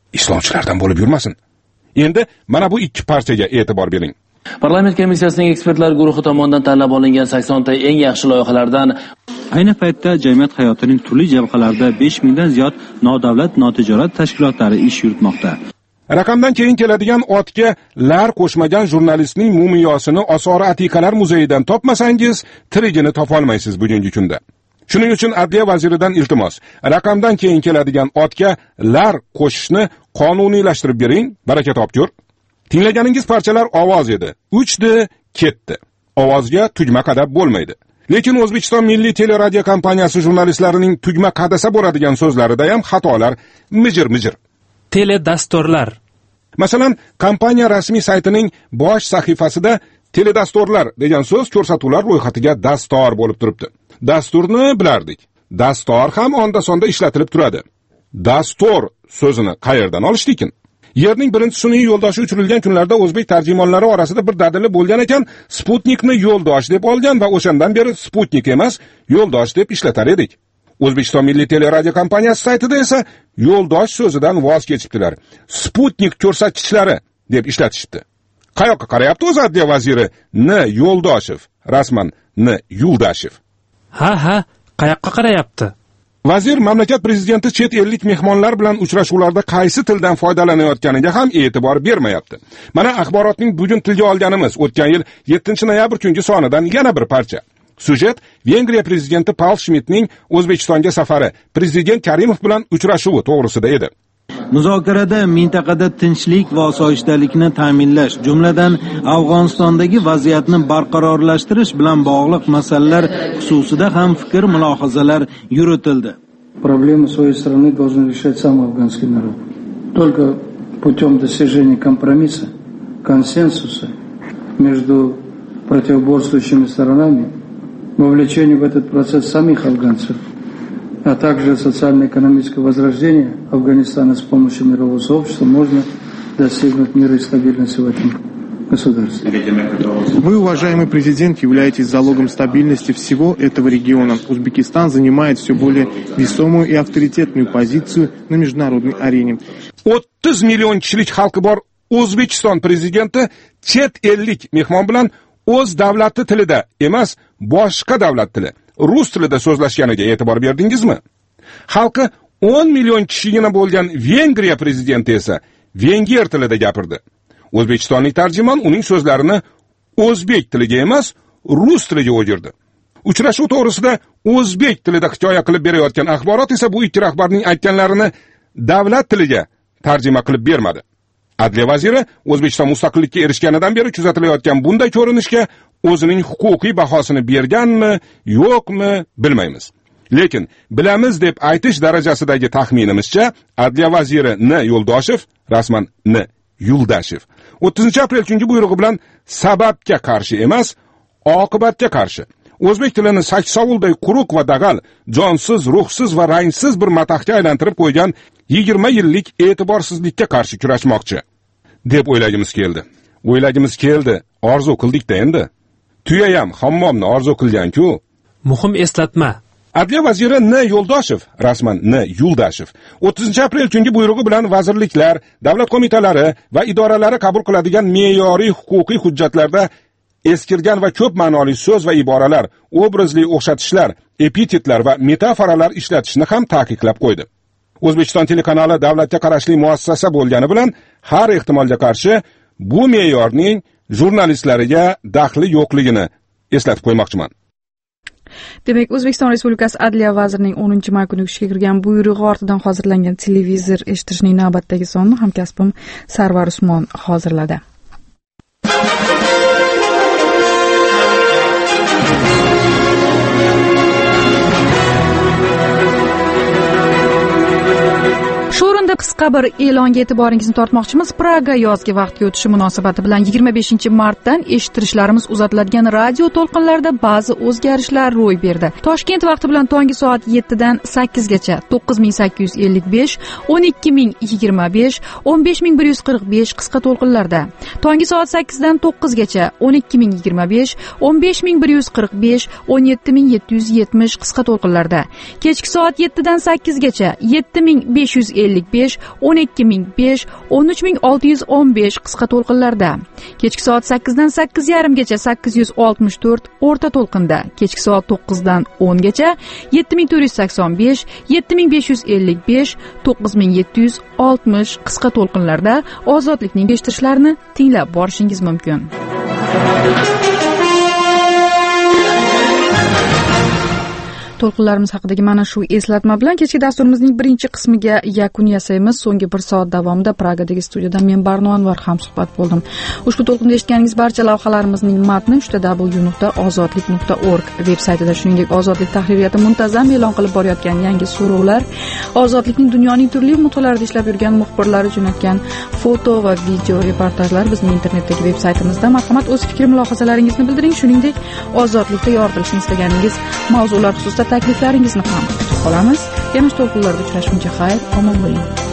islomchilardan bo'lib yurmasin. Endi mana bu ikki parchaga e'tibor bering. Parlament komissiyasining ekspertlar guruhi tomonidan tanlab olingan sakson ta eng yaxshi loyihalardan ayni paytda jamiyat hayotining turli jabhalarida besh mingdan ziyod nodavlat notijorat tashkilotlari ish yuritmoqda. Raqamdan keyin keladigan otga lar qo'shmagan jurnalistning mumiyosini Osori Atikalar muzeyidan topmasangiz, tirigini topolmaysiz bugungi kunda. Shuning uchun Adliya vaziridan iltimos, raqamdan keyin keladigan otga lar qo'shishni qonuniylashtirib bering, baraka topgur. Tinglaganingiz parchalar ovoz edi. Uchdi, ketdi. Ovozga tugma qadab bo'lmaydi. Lekin O'zbekiston Milliy teleradio kompaniyasi jurnalistlarining tugma qadasa bo'ladigan so'zlarida ham xatolar mijir-mijir. Teledasturlar. Masalan, kompaniya rasmiy saytining bosh sahifasida teledasturlar degan so'z ko'rsatuvlar ro'yxatiga dastor bo'lib turibdi. Dasturni bilardik. Dastor ham onda-sonda ishlatilib turadi. Dastur so'zini qayerdan olishdikin? Yerning birinchi sun'iy yo'ldoshi uchirilgan kunlarda o'zbek tarjimonlari orasida bir dadili bo'lgan ekan, Sputnikni yo'ldosh deb olgan va o'shandan beri Sputnik emas, yo'ldosh deb ishlatar edik. O'zbekiston Milliy teleradio kompaniyasi saytida esa yo'ldosh so'zidan voz kechibdilar. Sputnik ko'rsatkichlari deb ishlatishdi. Qayoqqa qarayapti o'zi Adliya vaziri N. Yo'ldoshev, rasman N. Yuldashev? Ha, ha, qayoqqa qarayapti? Vazir mamlakat prezidenti chet ellik mehmonlar bilan uchrashuvlarda qaysi tildan foydalanayotganiga ham e'tibor bermayapti. Mana axborotning bugun tilga olganimiz o'tgan yil yettinchi noyabr kungi sonidan yana bir parcha. Sujet Vengriya prezidenti Paul Schmidtning O'zbekistonga safari, prezident Karimov bilan uchrashuvi to'g'risida edi. Muzokarada mintaqada tinchlik va osoyishtalikni ta'minlash, jumladan Afg'onistondagi vaziyatni barqarorlashtirish bilan bog'liq masalalar xususida ham fikr-mulohazalar yuritildi. Проблемы своей страны должен решать сам афганский народ. Только путем достижения компромисса, консенсуса между противоборствующими сторонами, вовлечения в этот процесс самих афганцев, а также социально-экономическое возрождение Афганистана с помощью мирового сообщества можно достигнуть мира и стабильности в этом государстве. Вы, уважаемый президент, являетесь залогом стабильности всего этого региона. Узбекистан занимает все более весомую и авторитетную позицию на международной арене. o'ttiz million kishilik xalqi bor O'zbekiston prezidenti chet ellik mehmon bilan o'z davlati tilida emas, boshqa davlat tili, rus tilida so'zlashganiga e'tibor berdingizmi? Xalqi o'n million kishigina bo'lgan Vengriya prezidenti esa venger tilida gapirdi. O'zbekistonlik tarjimon uning so'zlarini o'zbek tiliga emas, rus tiliga o'girdi. Uchrashuv to'g'risida o'zbek tilida hikoya qilib berayotgan axborot esa bu ikki rahbarning aytganlarini davlat tiliga tarjima qilib bermadi. Adliya vaziri O'zbekiston mustaqillikka erishganidan beri kuzatilayotgan bunday ko'rinishga o'zining huquqiy bahosini berganmi, yo'qmi bilmaymiz. Lekin bilamiz deb aytish darajasidagi taxminimizcha Adliya vaziri N. Yo'ldoshev, rasman N. Yuldashev, o'ttizinchi aprel kungi buyrug'i bilan sababga qarshi emas, oqibatga qarshi o'zbek tilini saksovulday quruq va dag'al, jonsiz, ruhsiz va rangsiz bir mataxga aylantirib qo'ygan yigirma yillik e'tiborsizlikka qarshi kurashmoqchi deb o'ylagimiz keldi. O'ylagimiz keldi, orzu qildik-da endi. Tuya ham hammomni orzu qilgan-ku. Muhim eslatma. Adliya vaziri N. Yo'ldoshev, rasman N. Yuldashev, o'ttizinchi aprel kungi buyrug'i bilan vazirliklar, davlat qo'mitalari va idoralari qabul qiladigan me'yoriy huquqiy hujjatlarda eskirgan va ko'p ma'noli so'z va iboralar, obrazli o'xshatishlar, epitetlar va metaforalar ishlatishni ham ta'kidlab qo'ydi. O'zbekiston telekanali davlatga qarashli muassasa bo'lgani bilan har ehtimolga qarshi bu me'yorning jurnalistlariga daxli yo'qligini eslatib qo'ymoqchiman. Demak, O'zbekiston Respublikasi Adliya vazirining o'ninchi may kuni kuchga kirgan buyrug'i ortidan hozirlangan televizor eshitishning navbatdagi sonini hamkasbim Sarvar Usmon hozirladi. Shu o'rinda qisqa bir e'longa e'tiboringizni tortmoqchimiz. Praga yozgi vaqtga o'tishi munosabati bilan yigirma beshinchi martdan eshittirishlarimiz uzatiladigan radio to'lqinlarida ba'zi o'zgarishlar ro'y berdi. Toshkent vaqti bilan tongi soat yettidan sakkizgacha to'qqiz ming sakkiz yuz ellik besh, o'n ikki ming yigirma besh, o'n besh ming bir yuz qirq besh qisqa to'lqinlarda, tongi soat sakkizdan to'qqizgacha o'n ikki ming yigirma besh, o'n besh ming bir yuz qirq besh, o'n yetti ming yetti yuz yetmish qisqa to'lqinlarda, kechki soat yettidan sakkizgacha yetti ming besh yuz ellik besh, besh, o'n ikki ming besh, o'n uch ming olti yuz o'n besh qisqa to'lqinlarda. Kechki soat sakkizdan sakkiz yarim gacha sakkiz yuz oltmish to'rt o'rta to'lqinda. Kechki soat to'qqizdan o'n gacha yetti ming to'rt yuz sakson besh, yetti ming besh yuz ellik besh, to'qqiz ming yetti yuz oltmish qisqa to'lqinlarda ozodlikning eshittirishlarini tinglab borishingiz mumkin. To'lqinlarimiz haqidagi mana shu eslatma bilan kechki dasturimizning birinchi qismiga yakun yasaymiz. So'nggi bir soat davomida Pragadagi studiyadan men Barno Anvar ham suhbat bo'ldim. Ushbu to'lqinda eshitganingiz barcha lavhalarimizning matni w w w nuqta ozodlik nuqta org veb-saytida, shuningdek Ozodlik tahririyati muntazam e'lon qilib borayotgan yangi so'rovlar, Ozodlikning dunyoning turli nuqtalarida ishlab yurgan muxbirlari jo'natgan foto va video reportajlar bizning internetdagi veb-saytimizda. Marhamat, o'z fikr mulohazalaringizni bildiring. Shuningdek, Ozodlikda yoritilishini istaganingiz mavzular xususida takliflaringizni ham kutib qolamiz. Yana to'lqinlarda uchrashguncha xayr, omon bo'ling.